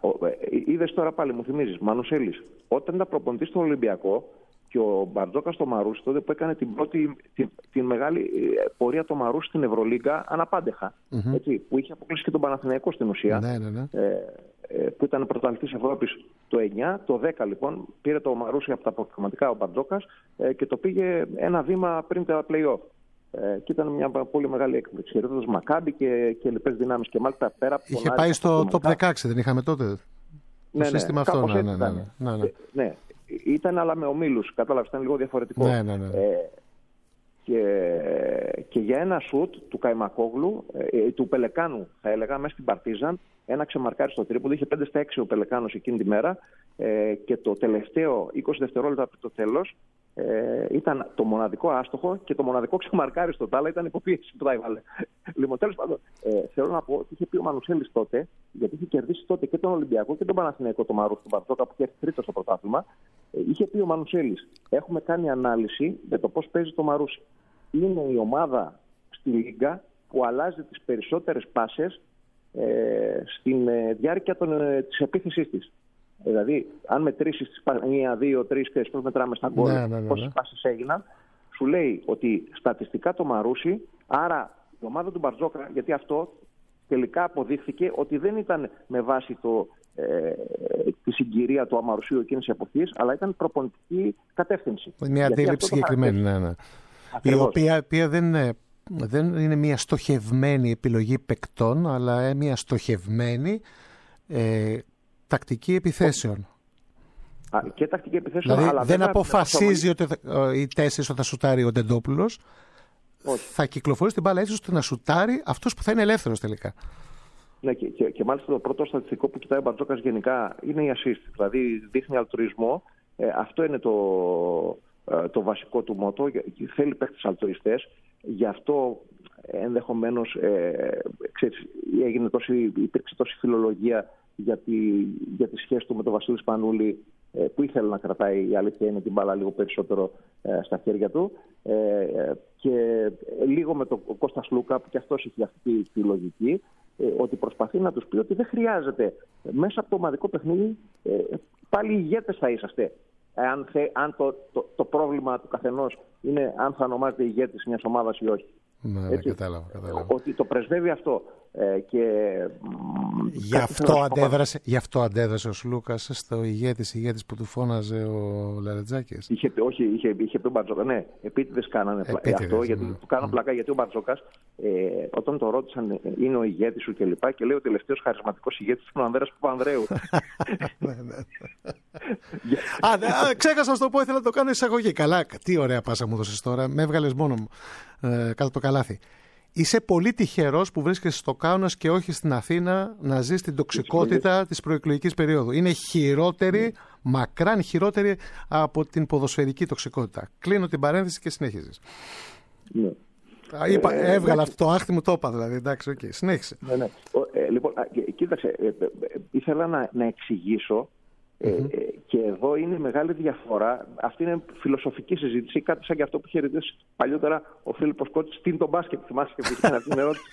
είδες τώρα πάλι, μου θυμίζεις, Μανουσέλης, όταν ήταν προπονητής στο Ολυμπιακό και ο Μπαρτζόκας στο Μαρούσι, τότε που έκανε την πρώτη, την, την μεγάλη πορεία το Μαρούσι στην Ευρωλίγκα, αναπάντεχα, mm-hmm. έτσι, που είχε αποκλείσει και τον Παναθηναϊκό στην ουσία, ναι, ναι, ναι. Ε, ε, που ήταν πρωταθλητής Ευρώπης το εννιά, το δέκα λοιπόν, πήρε το Μαρούσι από τα προκριματικά ο Μπαρτζόκας ε, και το πήγε ένα βήμα πριν τα play-off. Ε, και ήταν μια πολύ μεγάλη έκπληξη. Χαιρετώντας Μακάμπι και, και λοιπές δυνάμεις. Και μάλιστα πέρα από τον είχε πάει στο top δεκαέξι, δεν είχαμε τότε. Ναι, το ναι, σύστημα αυτό. Ναι, ναι, ναι, ναι, ναι, ναι. ναι, ήταν αλλά με ομίλους. Κατάλαβες, ήταν λίγο διαφορετικό. Ναι, ναι, ναι. Ε, και, και για ένα σουτ του Καϊμακόγλου, ε, του Πελεκάνου, θα έλεγα, μέσα στην Παρτίζαν, ένα ξεμαρκάριστο τρίποντο. Είχε πέντε στα έξι ο Πελεκάνος εκείνη τη μέρα. Ε, και το τελευταίο είκοσι δευτερόλεπτα από το τέλος. Ε, ήταν το μοναδικό άστοχο και το μοναδικό ξεμαρκάριστο. Τα άλλα ήταν υποπίεση που τα έβαλε. Λοιπόν, τέλος πάντων, ε, θέλω να πω ότι είχε πει ο Μανουσέλης τότε, γιατί είχε κερδίσει τότε και τον Ολυμπιακό και τον Παναθηναϊκό, το Μαρούσι, τον Μπαρτζόκα, που είχε έρθει τρίτο στο πρωτάθλημα. Ε, είχε πει ο Μανουσέλης, έχουμε κάνει ανάλυση για το πώς παίζει το Μαρούσι. Είναι η ομάδα στη Λίγκα που αλλάζει τις περισσότερες πάσες ε, στην ε, διάρκεια ε, της επίθεσής της. Δηλαδή, αν μετρήσεις τις μία, δύο, τρεις και πώς μετράμε στα γκολ, ναι, ναι, ναι, πόσες πάσες έγιναν, σου λέει ότι στατιστικά το Μαρούσι, άρα η ομάδα του Μπαρτζόκα, γιατί αυτό τελικά αποδείχθηκε ότι δεν ήταν με βάση το, ε, τη συγκυρία του Αμαρουσίου εκείνης της εποχής, αλλά ήταν προπονητική κατεύθυνση. Μια αντίληψη συγκεκριμένη, ναι, ναι. Η οποία, οποία δεν, είναι, δεν είναι μια στοχευμένη επιλογή παικτών, αλλά μια στοχευμένη ε, τακτική επιθέσεων. Α, και τακτική επιθέσεων, δηλαδή αλλά δεν αποφασίζει ότι οι τέσσερις όταν σουτάρει ο Ντεντόπουλος. Θα κυκλοφορεί την μπάλα έτσι ώστε να σουτάρει αυτός που θα είναι ελεύθερος τελικά. Ναι, και, και, και μάλιστα το πρώτο στατιστικό που κοιτάει ο Μπαρτζόκας γενικά είναι η assist. Δηλαδή δείχνει αλτουρισμό. Ε, αυτό είναι το, ε, το βασικό του μότο. Θέλει παίκτες αλτουριστές. Γι' αυτό ενδεχομένως ε, ξέρεις, έγινε τόση, υπήρξε τόση φιλολογία για τη, για τη σχέση του με τον Βασίλη Σπανούλη, ε, που ήθελε να κρατάει, η αλήθεια είναι, την μπάλα λίγο περισσότερο ε, στα χέρια του, ε, και λίγο με τον Κώστα Λούκα, που και αυτός έχει αυτή τη, τη λογική, ε, ότι προσπαθεί να τους πει ότι δεν χρειάζεται μέσα από το ομαδικό παιχνίδι, ε, πάλι ηγέτες θα είσαστε. Αν, θε, αν το, το, το πρόβλημα του καθενός είναι αν θα ονομάζεται ηγέτης μιας ομάδας ή όχι. Ναι, κατάλαβα, κατάλαβα. Ότι το πρεσβεύει αυτό. Ε, και, γι, αυτό αντέδρασε, γι' αυτό αντέδρασε ο Σλούκας στο ηγέτης, ηγέτης που του φώναζε ο Λαρετζάκης. Είχε πει, όχι, είχε, είχε πει ο Μπαρτζόκας. Ναι, επίτηδες κάνανε επίτηδες, αυτό, ναι. γιατί του κάνω mm. πλάκα, γιατί ο Μπαρτζόκας, ε, όταν το ρώτησαν, είναι ο ηγέτης σου και λοιπά, και λέει ο τελευταίος χαρισματικός ηγέτης είναι ο Ανδρέας Παπανδρέου. Α, ναι, ξέχασα να το πω, ήθελα να το κάνω εισαγωγή. Καλά, τι ωραία πάσα μου δώσες τώρα, με έβγαλες μόνο μου ε, κάτω το καλάθι. Είσαι πολύ τυχερός που βρίσκεσαι στο Κάουνας και όχι στην Αθήνα να ζεις την τοξικότητα της προεκλογικής περίοδου. Είναι χειρότερη, μακράν χειρότερη από την ποδοσφαιρική τοξικότητα. Κλείνω την παρένθεση και συνέχιζες. Ναι. Είπα, ε, έβγαλα ναι. αυτό το άχτι μου, το είπα δηλαδή. Εντάξει, okay, συνέχισε. Ναι, ναι. Ε, λοιπόν, κοίταξε, ε, ε, ήθελα να, να εξηγήσω. Mm-hmm. Ε, και εδώ είναι μεγάλη διαφορά. Αυτή είναι φιλοσοφική συζήτηση, κάτι σαν και αυτό που είχε ρωτήσει παλιότερα ο Φίλιππος Κότσης. Τι είναι το μπάσκετ, θυμάσαι και πήγαινε αυτή την ερώτηση.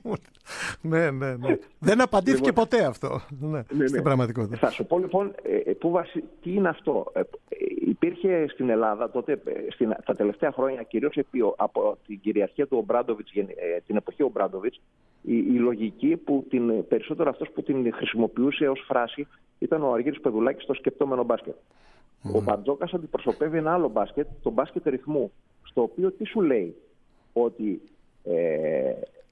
Ναι, ναι, ναι. Δεν απαντήθηκε ποτέ αυτό. Ναι, ναι, στην ναι. πραγματικότητα. Θα σου πω λοιπόν, ε, που βασι... τι είναι αυτό. Ε, υπήρχε στην Ελλάδα τότε, στην, τα τελευταία χρόνια, κυρίως από την κυριαρχία του Ομπράντοβιτς, ε, την εποχή Ομπράντοβιτς, η, η λογική που την, περισσότερο αυτός που την χρησιμοποιούσε ως φράση ήταν ο Αργύρης Πεδουλάκης στο σκεπτόμενο μπάσκετ. Mm. Ο Μπαρτζόκας αντιπροσωπεύει ένα άλλο μπάσκετ, το μπάσκετ ρυθμού, στο οποίο τι σου λέει, ότι ε, ε,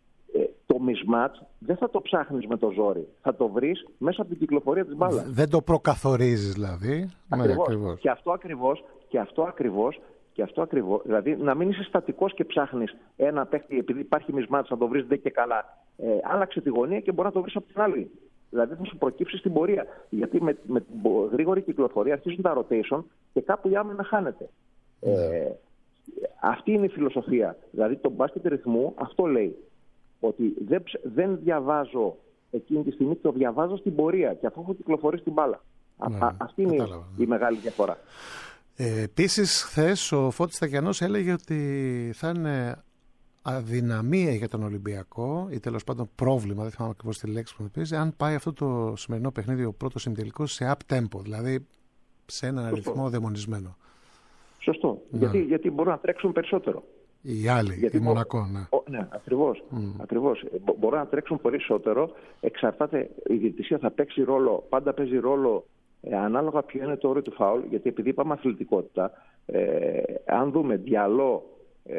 το mismatch δεν θα το ψάχνεις με το ζόρι, θα το βρεις μέσα από την κυκλοφορία της μπάλας. Δεν το προκαθορίζεις δηλαδή. Ακριβώς. Ακριβώς. Και αυτό ακριβώς, και αυτό ακριβώς, και αυτό ακριβώς, δηλαδή να μην είσαι στατικός και ψάχνεις ένα παίχτη επειδή υπάρχει mismatch, θα το βρεις δεν και καλά. Ε, άλλαξε τη γωνία και μπορεί να το βρεις από την άλλη. Δηλαδή θα σου προκύψει στην πορεία. Γιατί με, με την γρήγορη κυκλοφορία αρχίζουν τα rotation και κάπου η άμυνα χάνεται. Mm. Ε, αυτή είναι η φιλοσοφία. Δηλαδή το μπάσκετ ρυθμού αυτό λέει. Ότι δεν, δεν διαβάζω εκείνη τη στιγμή, το διαβάζω στην πορεία και αφού έχω κυκλοφορήσει την μπάλα. Mm. Α, αυτή είναι η, η μεγάλη διαφορά. Ε, επίσης, χθες ο Φώτης Στακιανός έλεγε ότι θα είναι αδυναμία για τον Ολυμπιακό ή τέλος πάντων πρόβλημα, δεν θυμάμαι ακριβώς τη λέξη που θα πεις, αν πάει αυτό το σημερινό παιχνίδι, ο πρώτος ημιτελικός, σε up tempo, δηλαδή σε έναν αριθμό δαιμονισμένο. Σωστό. Ναι. Γιατί, γιατί μπορούν να τρέξουν περισσότερο. Οι άλλοι, γιατί η Μονακό, ναι. Ο, ναι, ακριβώς. Mm. ακριβώς. Μπορούν να τρέξουν περισσότερο. Εξαρτάται, η διαιτησία θα παίξει ρόλο, πάντα παίζει ρόλο ε, ανάλογα ποιο είναι το όριο του φάουλ, γιατί επειδή είπαμε αθλητικότητα, ε, αν δούμε Διαλό,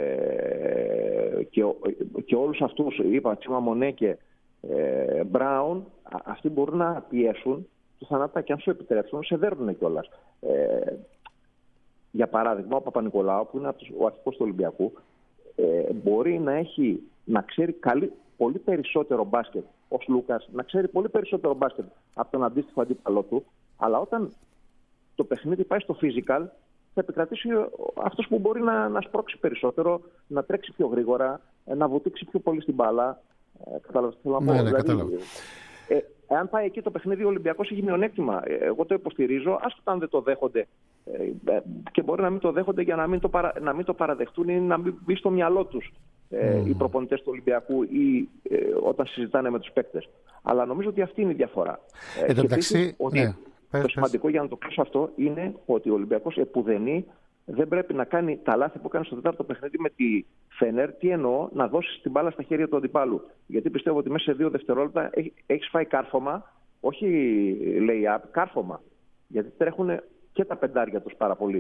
Ε, και, και όλους αυτούς, είπα, Τσίμα Μονέ και ε, Μπράουν, αυτοί μπορούν να πιέσουν το θανάτα και αν σου επιτρέψουν σε δέρνουν κιόλας. Ε, για παράδειγμα, ο Παπα-Νικολάου, που είναι ο αρχηγός του Ολυμπιακού, ε, μπορεί να έχει, να ξέρει καλή, πολύ περισσότερο μπάσκετ ο Λούκας, να ξέρει πολύ περισσότερο μπάσκετ από τον αντίστοιχο αντίπαλό του, αλλά όταν το παιχνίδι πάει στο physical, θα επικρατήσει αυτός που μπορεί να, να σπρώξει περισσότερο, να τρέξει πιο γρήγορα, να βουτήξει πιο πολύ στην μπάλα. Ε, κατάλαβες τι θέλω να πω. Ναι, ναι, δηλαδή, ε, εάν πάει εκεί το παιχνίδι, ο Ολυμπιακός έχει μειονέκτημα. Ε, εγώ το υποστηρίζω, άσχετα αν δεν το δέχονται. Ε, ε, και μπορεί να μην το δέχονται για να μην το, παρα, να μην το παραδεχτούν ή να μην μπει στο μυαλό τους ε, mm. οι προπονητές του Ολυμπιακού ή ε, όταν συζητάνε με τους παίκτες. Αλλά νομίζω ότι αυτή είναι η διαφορά. Ε, και επίσης, ότι ναι. Το πες, σημαντικό πες. Για να το κλείσω αυτό είναι ότι ο Ολυμπιακός επουδενή δεν πρέπει να κάνει τα λάθη που έκανε στο τέταρτο παιχνίδι με τη Φενέρ. Τι εννοώ, να δώσει την μπάλα στα χέρια του αντιπάλου. Γιατί πιστεύω ότι μέσα σε δύο δευτερόλεπτα έχει φάει κάρφωμα, όχι lay-up, κάρφωμα. Γιατί τρέχουν και τα πεντάρια τους πάρα πολύ.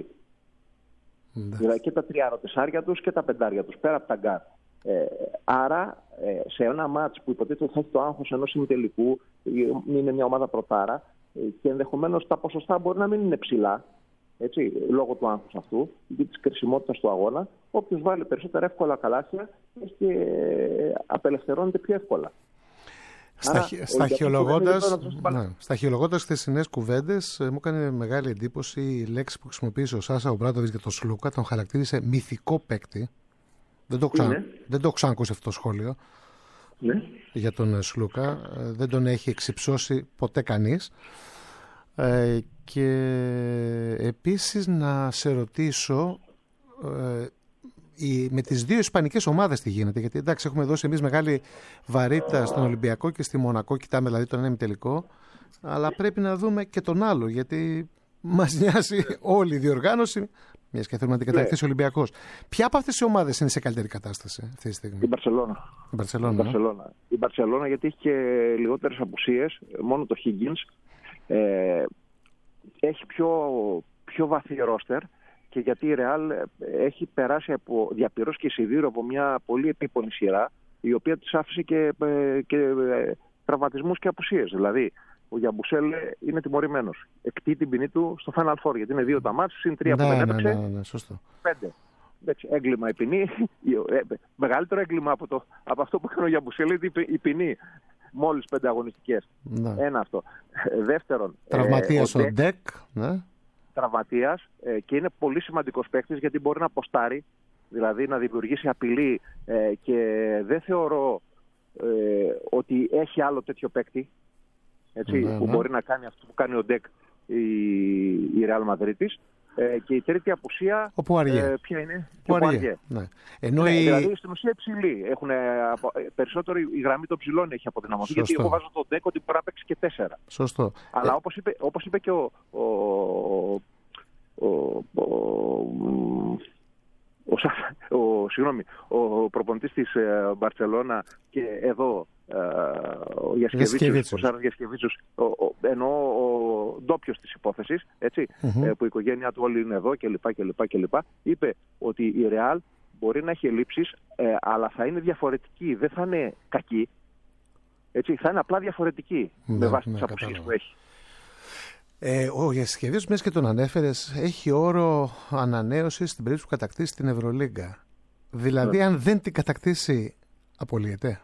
Mm. Δηλαδή και τα τριάρωτεσάρια τους και τα πεντάρια τους, πέρα από τα γκάρ. Ε, άρα, ε, σε ένα μάτς που υποτίθεται θα έχει το άγχος ενός ημιτελικού, είναι μια ομάδα πρωτάρα, και ενδεχομένως τα ποσοστά μπορεί να μην είναι ψηλά, έτσι, λόγω του άγχους αυτού ή της κρισιμότητας του αγώνα. Όποιος βάλει περισσότερα εύκολα καλάθια και απελευθερώνεται πιο εύκολα. Σταχυολογώντας χθεσινές κουβέντες, μου έκανε μεγάλη εντύπωση η λέξη που χρησιμοποίησε ο Σάσα Ομπράντοβιτς για τον Σλούκα. Τον χαρακτήρισε μυθικό παίκτη. Δεν το, ξα... δεν το ξανακούσει αυτό το σχόλιο. Ναι. Για τον Σλούκα. Δεν τον έχει εξυψώσει ποτέ κανείς. Ε, και επίσης να σε ρωτήσω ε, η, με τις δύο ισπανικές ομάδες τι γίνεται, γιατί εντάξει έχουμε δώσει εμείς μεγάλη βαρύτητα στον Ολυμπιακό και στη Μονακό, κοιτάμε δηλαδή τον ένα ημιτελικό, αλλά πρέπει να δούμε και τον άλλο, γιατί μας νοιάζει όλη η διοργάνωση, μιας και θέλουμε να την κατακτήσει ο Ολυμπιακός. Ποια από αυτές τις ομάδες είναι σε καλύτερη κατάσταση αυτή τη στιγμή? Η Μπαρσελόνα. Η Μπαρσελόνα. Η Μπαρσελόνα, η Μπαρσελόνα γιατί έχει και λιγότερες απουσίες, μόνο το Higgins. Ε, έχει πιο, πιο βαθύ ρόστερ και γιατί η Real έχει περάσει από διαπυρός και σιδήρο από μια πολύ επίπονη σειρά, η οποία της άφησε και, και τραυματισμούς και απουσίες. Δηλαδή, ο Γιαμπουσέλ είναι τιμωρημένος. Εκτεί την ποινή του στο Final Four, γιατί είναι δύο τα μάτς, συν τρία που δεν έπαιξε. Ναι, ναι, ναι, σωστό. Πέντε. Έτσι, έγκλημα η ποινή. Μεγαλύτερο έγκλημα από, το, από αυτό που έκανε ο Γιαμπουσέλ είναι η ποινή. Μόλις πέντε αγωνιστικές. Ναι. Ένα αυτό. Δεύτερον. Τραυματίας ε, ο ο Ντεκ. Ναι. Τραυματίας ε, και είναι πολύ σημαντικός παίκτης γιατί μπορεί να αποστάρει, δηλαδή να δημιουργήσει απειλή ε, και δεν θεωρώ ε, ότι έχει άλλο τέτοιο παίκτη. Έτσι, ναι, που ναι. μπορεί να κάνει αυτό που κάνει ο Ντεκ η, η Real Madrid. Ε, και η τρίτη απουσία, ο Πουαριέ. Ε, ποια είναι? Ο Πουαριέ. Ναι. Ενώ ναι, η... Δηλαδή στην ουσία υψηλή. Έχουν, περισσότερο η γραμμή των ψηλών έχει αποδυναμωθεί. Γιατί εγώ βάζω τον Ντεκ ότι μπορεί να παίξει και τέσσερα. Σωστό. Αλλά ε... όπως, είπε, όπως είπε και ο, ο, ο, ο, ο, ο, συγγνώμη, ο προπονητής της Μπαρσελόνα και εδώ ο Γιασκεβίτσιος, ο Σάρας Γιασκεβίτσιος, ενώ ο ντόπιος της υπόθεσης, έτσι, mm-hmm. που η οικογένειά του όλοι είναι εδώ κλπ. κλπ, κλπ, είπε ότι η Real μπορεί να έχει ελλείψεις, ε, αλλά θα είναι διαφορετική, δεν θα είναι κακή. Έτσι, θα είναι απλά διαφορετική ναι, με βάση ναι, τις απουσίες που έχει. Ε, ο Γιασκεβίτσιος, μέσα και τον ανέφερες, έχει όρο ανανέωσης στην περίπτωση που κατακτήσει την Ευρωλίγκα. Δηλαδή, ναι. αν δεν την κατακτήσει, απολύεται.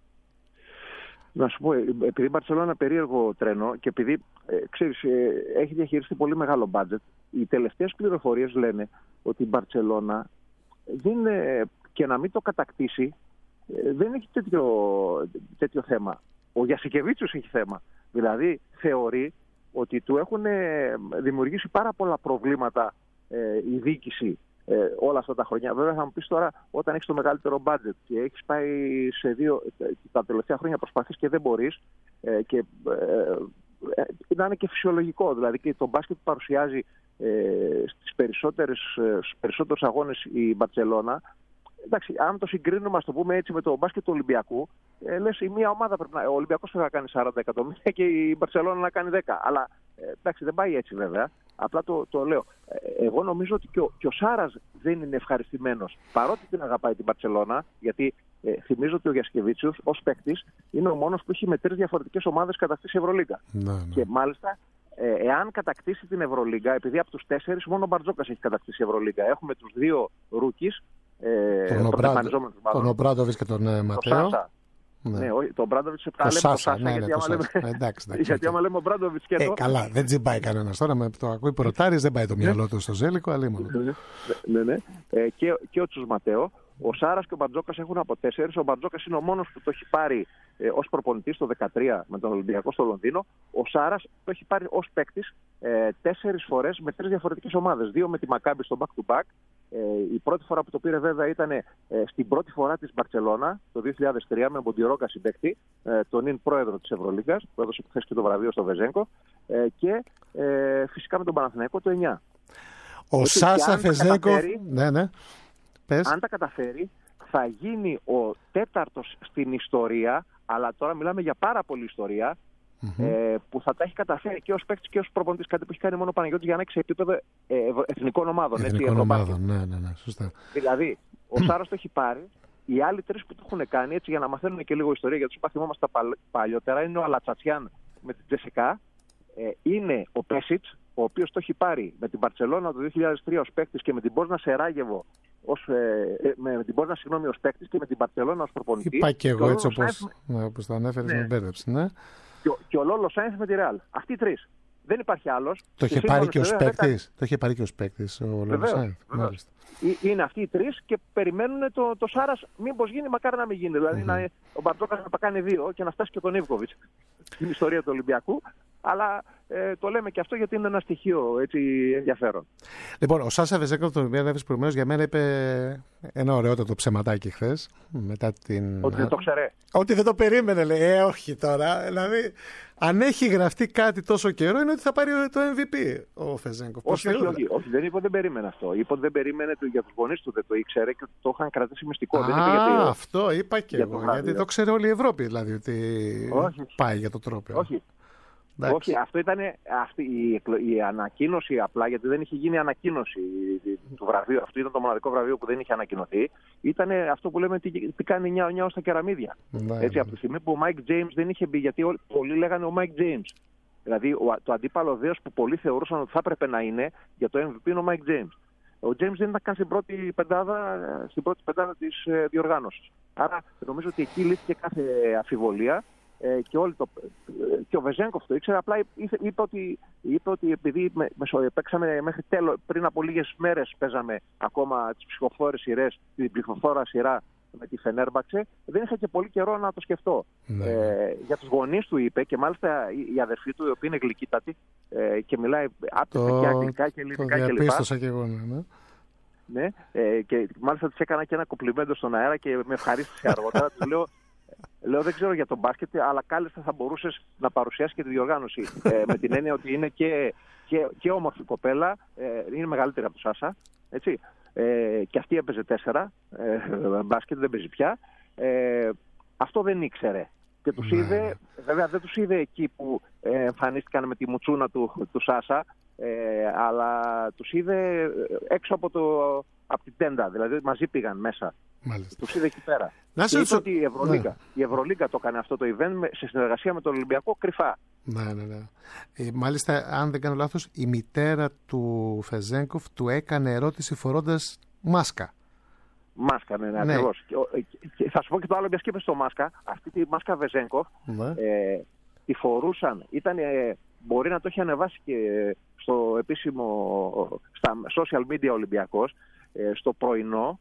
Να σου πω, επειδή η Μπαρσελόνα είναι περίεργο τρένο και επειδή ε, ξέρεις, ε, έχει διαχειριστεί πολύ μεγάλο μπάτζετ, οι τελευταίες πληροφορίες λένε ότι η Μπαρσελόνα δεν είναι, και να μην το κατακτήσει ε, δεν έχει τέτοιο, τέτοιο θέμα. Ο Γιασκεβίτσιος έχει θέμα. Δηλαδή θεωρεί ότι του έχουν δημιουργήσει πάρα πολλά προβλήματα ε, η διοίκηση ε, όλα αυτά τα χρόνια. Βέβαια θα μου πεις τώρα, όταν έχεις το μεγαλύτερο μπάτζετ και έχεις πάει σε δύο, τα τελευταία χρόνια προσπαθείς και δεν μπορείς ε, και ε, ε, να είναι και φυσιολογικό. Δηλαδή και το μπάσκετ που παρουσιάζει ε, στις περισσότερες, στους περισσότερους αγώνες η Μπαρσελόνα, εντάξει, αν το συγκρίνουμε, ας το πούμε έτσι, με το μπάσκετ του Ολυμπιακού, ε, λες η μία ομάδα πρέπει να. Ο Ολυμπιακός πρέπει να κάνει σαράντα εκατομμύρια και η Μπαρσελόνα να κάνει δέκα. Αλλά ε, εντάξει, δεν πάει έτσι βέβαια. Απλά το, το λέω. Ε, εγώ νομίζω ότι και ο, και ο Σάρας δεν είναι ευχαριστημένος. Παρότι την αγαπάει την Μπαρσελόνα, γιατί ε, θυμίζω ότι ο Γιασκεβίτσιος ως παίκτης είναι ο μόνος που έχει με τρεις διαφορετικές ομάδες κατακτήσει Ευρωλίγκα. Ναι, ναι. Και μάλιστα, ε, εάν κατακτήσει την Ευρωλίγκα, επειδή από τους τέσσερις μόνο ο Μπαρτζόκας έχει κατακτήσει Ευρωλίγκα. Έχουμε τους δύο ρούκις. Ε, τον Ομπράντοβιτς και τον ε, Ματέο. Ναι, ναι, τον Μπράντοβιτς σε το Σάσα, ναι, ναι, το Σάσα. Λέμε... εντάξει, εντάξει, γιατί άμα λέμε ο Μπράντοβιτς και ε, το... καλά, δεν τσιμπάει κανένας τώρα, με το ακούει πρωτάρις, δεν πάει το μυαλό του στο Ζέλικο, αλλήμον. ναι, ναι. Ε, και, και ο Τσους Ματέο. Ο Σάρας και ο Μπαρτζόκας έχουν από τέσσερις. Ο Μπαρτζόκας είναι ο μόνος που το έχει πάρει ε, ως προπονητής το δεκατρία με τον Ολυμπιακό στο Λονδίνο. Ο Σάρας το έχει πάρει ως παίκτης ε, τέσσερις φορές με τρεις διαφορετικές ομάδες. Δύο με τη Μακάμπι στο back-to-back. Ε, η πρώτη φορά που το πήρε βέβαια ήταν ε, στην πρώτη φορά της Μπαρσελόνα το δύο χιλιάδες τρία με Μποντιρόγκα συμπαίκτη, ε, τον νυν πρόεδρο της Ευρωλίγκας, που έδωσε χθες και το βραβείο στο Βεζέγκο, ε, και ε, φυσικά με τον Παναθηναϊκό το εννιά. Ο Σάσα Βεζέγκο. Ναι, ναι. Αν τα καταφέρει, θα γίνει ο τέταρτος στην ιστορία, αλλά τώρα μιλάμε για πάρα πολλή ιστορία, mm-hmm. ε, που θα τα έχει καταφέρει και ως παίκτης και ως προπονητής, κάτι που έχει κάνει μόνο ο Παναγιώτης Γιαννάκης σε επίπεδο ε, εθνικών ομάδων. Εθνικών έτσι, ομάδων, ναι, ναι, ναι, σωστά. Δηλαδή, ο Σάρας το έχει πάρει, οι άλλοι τρεις που το έχουν κάνει, έτσι για να μαθαίνουν και λίγο ιστορία, γιατί τους παθημόμαστε τα παλιότερα, είναι ο Αλατσατσιάν με την Τζεσικά, ε, είναι ο Πέσιτς, ο οποίος το έχει πάρει με την Μπαρσελόνα το δύο χιλιάδες τρία ως παίκτης και με την Μπόσνα Σεράγεβο ως, ε, με την Μπόσνα συγγνώμη ως παίκτης και με την Μπαρσελόνα ως προπονητή. Είπα και εγώ έτσι όπως, Σάινθ... ναι, όπως το ανέφερες, ναι. Με μπέρδεψε. Ναι. Και, και ο Λόλο Σάινθ με τη Ρεάλ. Αυτοί οι τρεις. Δεν υπάρχει άλλος. Το είχε πάρει και ως παίκτης. Το είχε πάρει και ως παίκτης ο Λόλο Σάινθ. Είναι αυτοί οι τρεις και περιμένουν το, το Σάρας μήπως γίνει, μακάρι να μην γίνει. Δηλαδή mm-hmm. να, ο Μπαρτζόκας να τα κάνει δύο και να φτάσει και τον Ιβκοβιτς. Στην ιστορία του Ολυμπιακού. αλλά ε, το λέμε και αυτό γιατί είναι ένα στοιχείο έτσι, ενδιαφέρον. Λοιπόν, ο Σάσα Βεζέγκοφ, τον οποίο ανέφερε προηγουμένως, για μένα είπε ένα ωραιότατο ψεματάκι χθες. Μετά την... Ότι δεν το ξέρε. Ότι δεν το περίμενε, λέει. Ε, όχι τώρα. Δηλαδή, αν έχει γραφτεί κάτι τόσο καιρό, είναι ότι θα πάρει το εμ βι πι ο Βεζέγκοφ. Όχι, όχι, όχι, όχι, δεν είπε ότι δεν περίμενε αυτό. Είπε ότι δεν περίμενε το, για τους γονείς του, δεν το ήξερε και το είχαν κρατήσει μυστικό. Α, δεν είπε γιατί, αυτό είπα και για εγώ. το Γιατί το ξέρει όλη η Ευρώπη, δηλαδή, ότι όχι, πάει για το τρόπαιο. Όχι. Όχι, αυτό ήταν αυτή η, η ανακοίνωση απλά, γιατί δεν είχε γίνει ανακοίνωση του βραβείου. Αυτό ήταν το μοναδικό βραβείο που δεν είχε ανακοινωθεί. Ήταν αυτό που λέμε τι, τι κάνει νιάο νιάο στα κεραμίδια. Ναι, έτσι, ναι. Από τη στιγμή που ο Mike James δεν είχε μπει, γιατί όλοι, πολλοί λέγανε ο Mike James. Δηλαδή ο, το αντίπαλο δέος που πολλοί θεωρούσαν ότι θα έπρεπε να είναι για το εμ βι πι είναι ο Mike James. Ο James δεν ήταν καν στην πρώτη πεντάδα, στην πρώτη πεντάδα της ε, διοργάνωσης. Άρα νομίζω ότι εκεί λύθηκε κάθε αμφιβολία. Ε, και, όλοι το, και ο Βεζέγκοφ το ήξερε, απλά είπε, είπε, ότι, είπε ότι επειδή με, με, παίξαμε μέχρι τέλος, πριν από λίγες μέρες παίζαμε ακόμα τις ψηφοφόρες σειρές, την ψηφοφόρα σειρά με τη Φενέρμπαξε, δεν είχα και πολύ καιρό να το σκεφτώ. Ναι. Ε, για τους γονείς του είπε, και μάλιστα η αδερφή του, η οποία είναι γλυκύτατη ε, και μιλάει άπτυα και αγγλικά και ελληνικά κλπ. Το διαπίστωσα και εγώ, ναι. Ναι, ε, και μάλιστα της έκανα και ένα κομπλιμέντο στον αέρα και με ευχαρίστησε αργότερα. Του λέω, Λέω δεν ξέρω για τον μπάσκετ, αλλά κάλλιστα θα μπορούσες να παρουσιάσεις και τη διοργάνωση. ε, με την έννοια ότι είναι και, και, και όμορφη κοπέλα, ε, είναι μεγαλύτερη από τον Σάσα. Έτσι. Ε, και αυτή έπαιζε τέσσερα. Ε, μπάσκετ δεν παίζει πια. Ε, αυτό δεν ήξερε. Και τους είδε, βέβαια δεν τους είδε εκεί που ε, εμφανίστηκαν με τη μουτσούνα του, του Σάσα, ε, αλλά τους είδε έξω από, το, από την τέντα. Δηλαδή μαζί πήγαν μέσα. Μάλιστα. Τους είδε εκεί πέρα. Να και είπε ότι η Ευρωλίγκα, ναι. η Ευρωλίγκα το έκανε αυτό το event σε συνεργασία με τον Ολυμπιακό κρυφά. Ναι, ναι, ναι. Ε, μάλιστα, αν δεν κάνω λάθος, η μητέρα του Βεζέγκοφ του έκανε ερώτηση φορώντας μάσκα. Μάσκα, ναι, ναι, ναι. Ακριβώς. Και, και, θα σου πω και το άλλο, μια σκέψη στο μάσκα. Αυτή τη μάσκα Βεζέγκοφ ναι. ε, τη φορούσαν. Ήταν, ε, μπορεί να το έχει ανεβάσει και στο επίσημο, στα social media Ολυμπιακός, ε, στο πρωινό.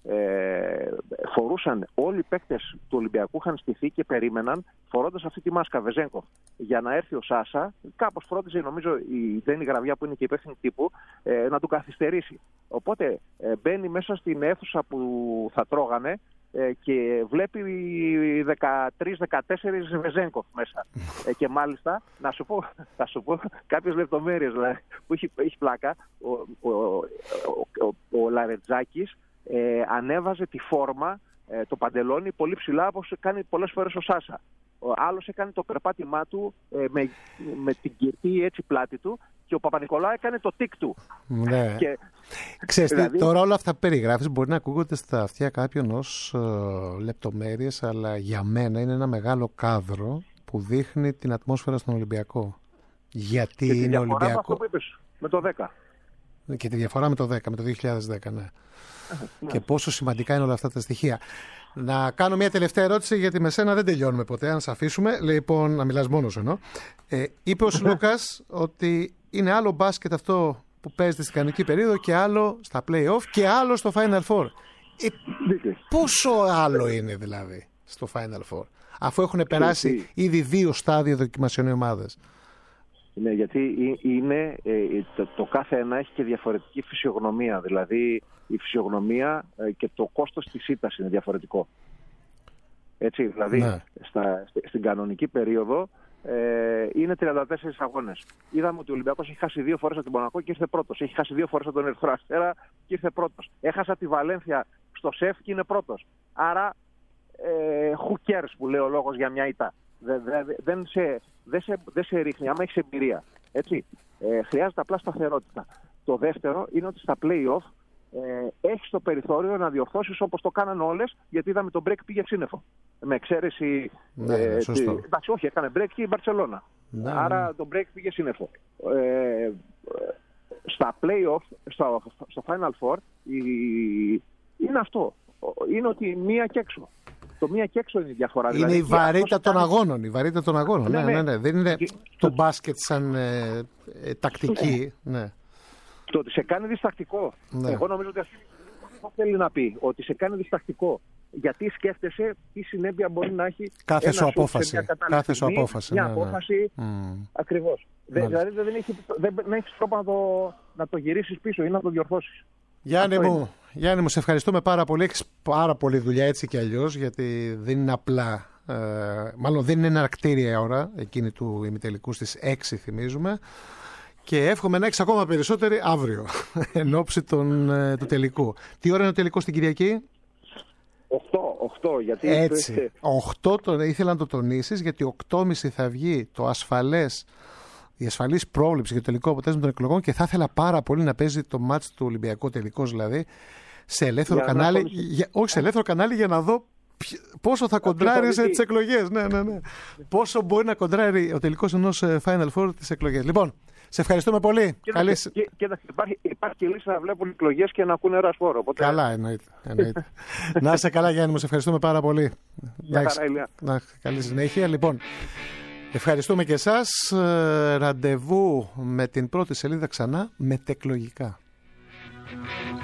Ε, φορούσαν όλοι οι παίκτες του Ολυμπιακού, είχαν στηθεί και περίμεναν φορώντας αυτή τη μάσκα Βεζέγκοφ για να έρθει ο Σάσα, κάπως φρόντιζε νομίζω η Δένη Γραβιά που είναι και υπεύθυνη τύπου ε, να του καθυστερήσει. Οπότε ε, μπαίνει μέσα στην αίθουσα που θα τρώγανε ε, και βλέπει δεκατρείς δεκατέσσερις Βεζέγκοφ μέσα ε, και μάλιστα να σου πω, θα σου πω κάποιες λεπτομέρειες δηλαδή, που έχει, έχει πλάκα. Ο, ο, ο, ο, ο, ο Λαρετζάκης Ε, ανέβαζε τη φόρμα, ε, το παντελόνι πολύ ψηλά όπως κάνει πολλές φορές ο Σάσα. Ο άλλος έκανε το περπάτημά του ε, με, με την κυρτή έτσι πλάτη του και ο Παπα-Νικολάου έκανε το τικ του. Ναι. Και, Ξέρεις, δηλαδή... τώρα όλα αυτά που περιγράφεις μπορεί να ακούγονται στα αυτιά κάποιον ως ε, λεπτομέρειες, αλλά για μένα είναι ένα μεγάλο κάδρο που δείχνει την ατμόσφαιρα στον Ολυμπιακό. Γιατί και είναι Ολυμπιακό. Με αυτό που είπες, με το δέκα. Και τη διαφορά με το δέκα, με το δύο χιλιάδες δέκα, ναι. Και πόσο σημαντικά είναι όλα αυτά τα στοιχεία. Να κάνω μια τελευταία ερώτηση, γιατί με σένα δεν τελειώνουμε ποτέ, αν σε αφήσουμε. Λοιπόν, να μιλάς μόνος εννοώ. Ε, είπε ο Σλούκας ότι είναι άλλο μπάσκετ αυτό που παίζεται στην κανονική περίοδο και άλλο στα play-off και άλλο στο Final Four. Ε, πόσο άλλο είναι δηλαδή στο Final Four, αφού έχουν περάσει ήδη δύο στάδια δοκιμασιών οι ομάδες. Ναι, γιατί είναι, το, το κάθε ένα έχει και διαφορετική φυσιογνωμία. Δηλαδή η φυσιογνωμία και το κόστος της ήττας είναι διαφορετικό. Έτσι, δηλαδή ναι. στα, στην κανονική περίοδο ε, είναι τριάντα τέσσερις αγώνες. Είδαμε ότι ο Ολυμπιακός έχει χάσει δύο φορές από τον Μονακό και ήρθε πρώτος. Έχει χάσει δύο φορές από τον Ερυθρό Αστέρα και ήρθε πρώτος. Έχασα τη Βαλένθια στο ΣΕΦ και είναι πρώτος. Άρα ε, who cares που λέει ο λόγος για μια ήττα. Δεν, δεν, δεν, σε, δεν, σε, δεν σε ρίχνει, άμα έχεις εμπειρία. Έτσι. Ε, χρειάζεται απλά σταθερότητα. Το δεύτερο είναι ότι στα play-off ε, έχεις το περιθώριο να διορθώσεις όπως το κάνανε όλες, γιατί είδαμε το break πήγε σύννεφο. Με εξαίρεση. Ναι, ε, σωστό. Τη, εντάξει, όχι, έκανε break και η Μπαρτσελώνα. Ναι, άρα ναι. το break πήγε σύννεφο. Ε, στα play-off, στο, στο Final Four, η, είναι αυτό. Είναι ότι μία και έξω. Το μία και έξω είναι η διαφορά. Είναι δηλαδή, η βαρύτητα των κάνει... αγώνων. Η βαρύτητα των αγώνων. Ναι, ναι, ναι. ναι. Δεν είναι και... το μπάσκετ σαν ε, ε, τακτική. Ναι. Το ότι σε κάνει διστακτικό. Ναι. Εγώ νομίζω ότι αυτό θέλει να πει. Ότι σε κάνει διστακτικό. γιατί σκέφτεσαι τι συνέπεια μπορεί να έχει κάθε ένα σου σουτ απόφαση. σε μια κατάλληλη Κάθε σου στιγμή, απόφαση. Μια ναι, ναι. απόφαση Mm. ακριβώς. Δε, Μάλιστα. δηλαδή δεν έχει, δεν, δεν έχεις τρόπο να το, να το γυρίσεις πίσω ή να το διορθώσεις. Γιάννη Αυτό μου, είναι. Γιάννη μου, σε ευχαριστούμε πάρα πολύ. Έχεις πάρα πολλή δουλειά έτσι κι αλλιώς, γιατί δεν είναι απλά. Ε, μάλλον δεν είναι εναρκτήρια η ώρα εκείνη του ημιτελικού στις έξι, θυμίζουμε. Και εύχομαι να έχεις ακόμα περισσότερη αύριο, εν ώψη των, ε, του τελικού. Τι ώρα είναι ο τελικός στην Κυριακή? οκτώ, οκτώ, γιατί... Έτσι. οκτώ το, ήθελα να το τονίσεις, γιατί οκτώ και μισή θα βγει το ασφαλές, η ασφαλής πρόβλεψη για το τελικό αποτέλεσμα των εκλογών και θα ήθελα πάρα πολύ να παίζει το μάτς του Ολυμπιακού τελικός, δηλαδή, σε ελεύθερο Για να κανάλι, ακολουθεί- για, όχι σε ελεύθερο κανάλι, για να δω ποιο- πόσο θα κοντράρει θα βγει. τις εκλογές. Ναι, ναι, ναι. Πόσο μπορεί να κοντράρει ο τελικός ενός ε, Final Four τις εκλογές. Λοιπόν, σε ευχαριστούμε πολύ. Καλή... Κοίταξε, κοί- κοίταξε, υπάρχει, υπάρχει και λύση να βλέπουν εκλογές και να ακούνε ρασφόρο. Οπότε... Καλά, εννοείται. εννοείται. Να είσαι καλά, Γιάννη μου, σε ευχαριστούμε πάρα πολύ. Γεια Να χαρά, Ηλία. να έχεις καλή συνέχεια. Λοιπόν, ευχαριστούμε και εσάς. Ε, Ραντεβού με την πρώτη σελίδα ξανά μετεκλογικά.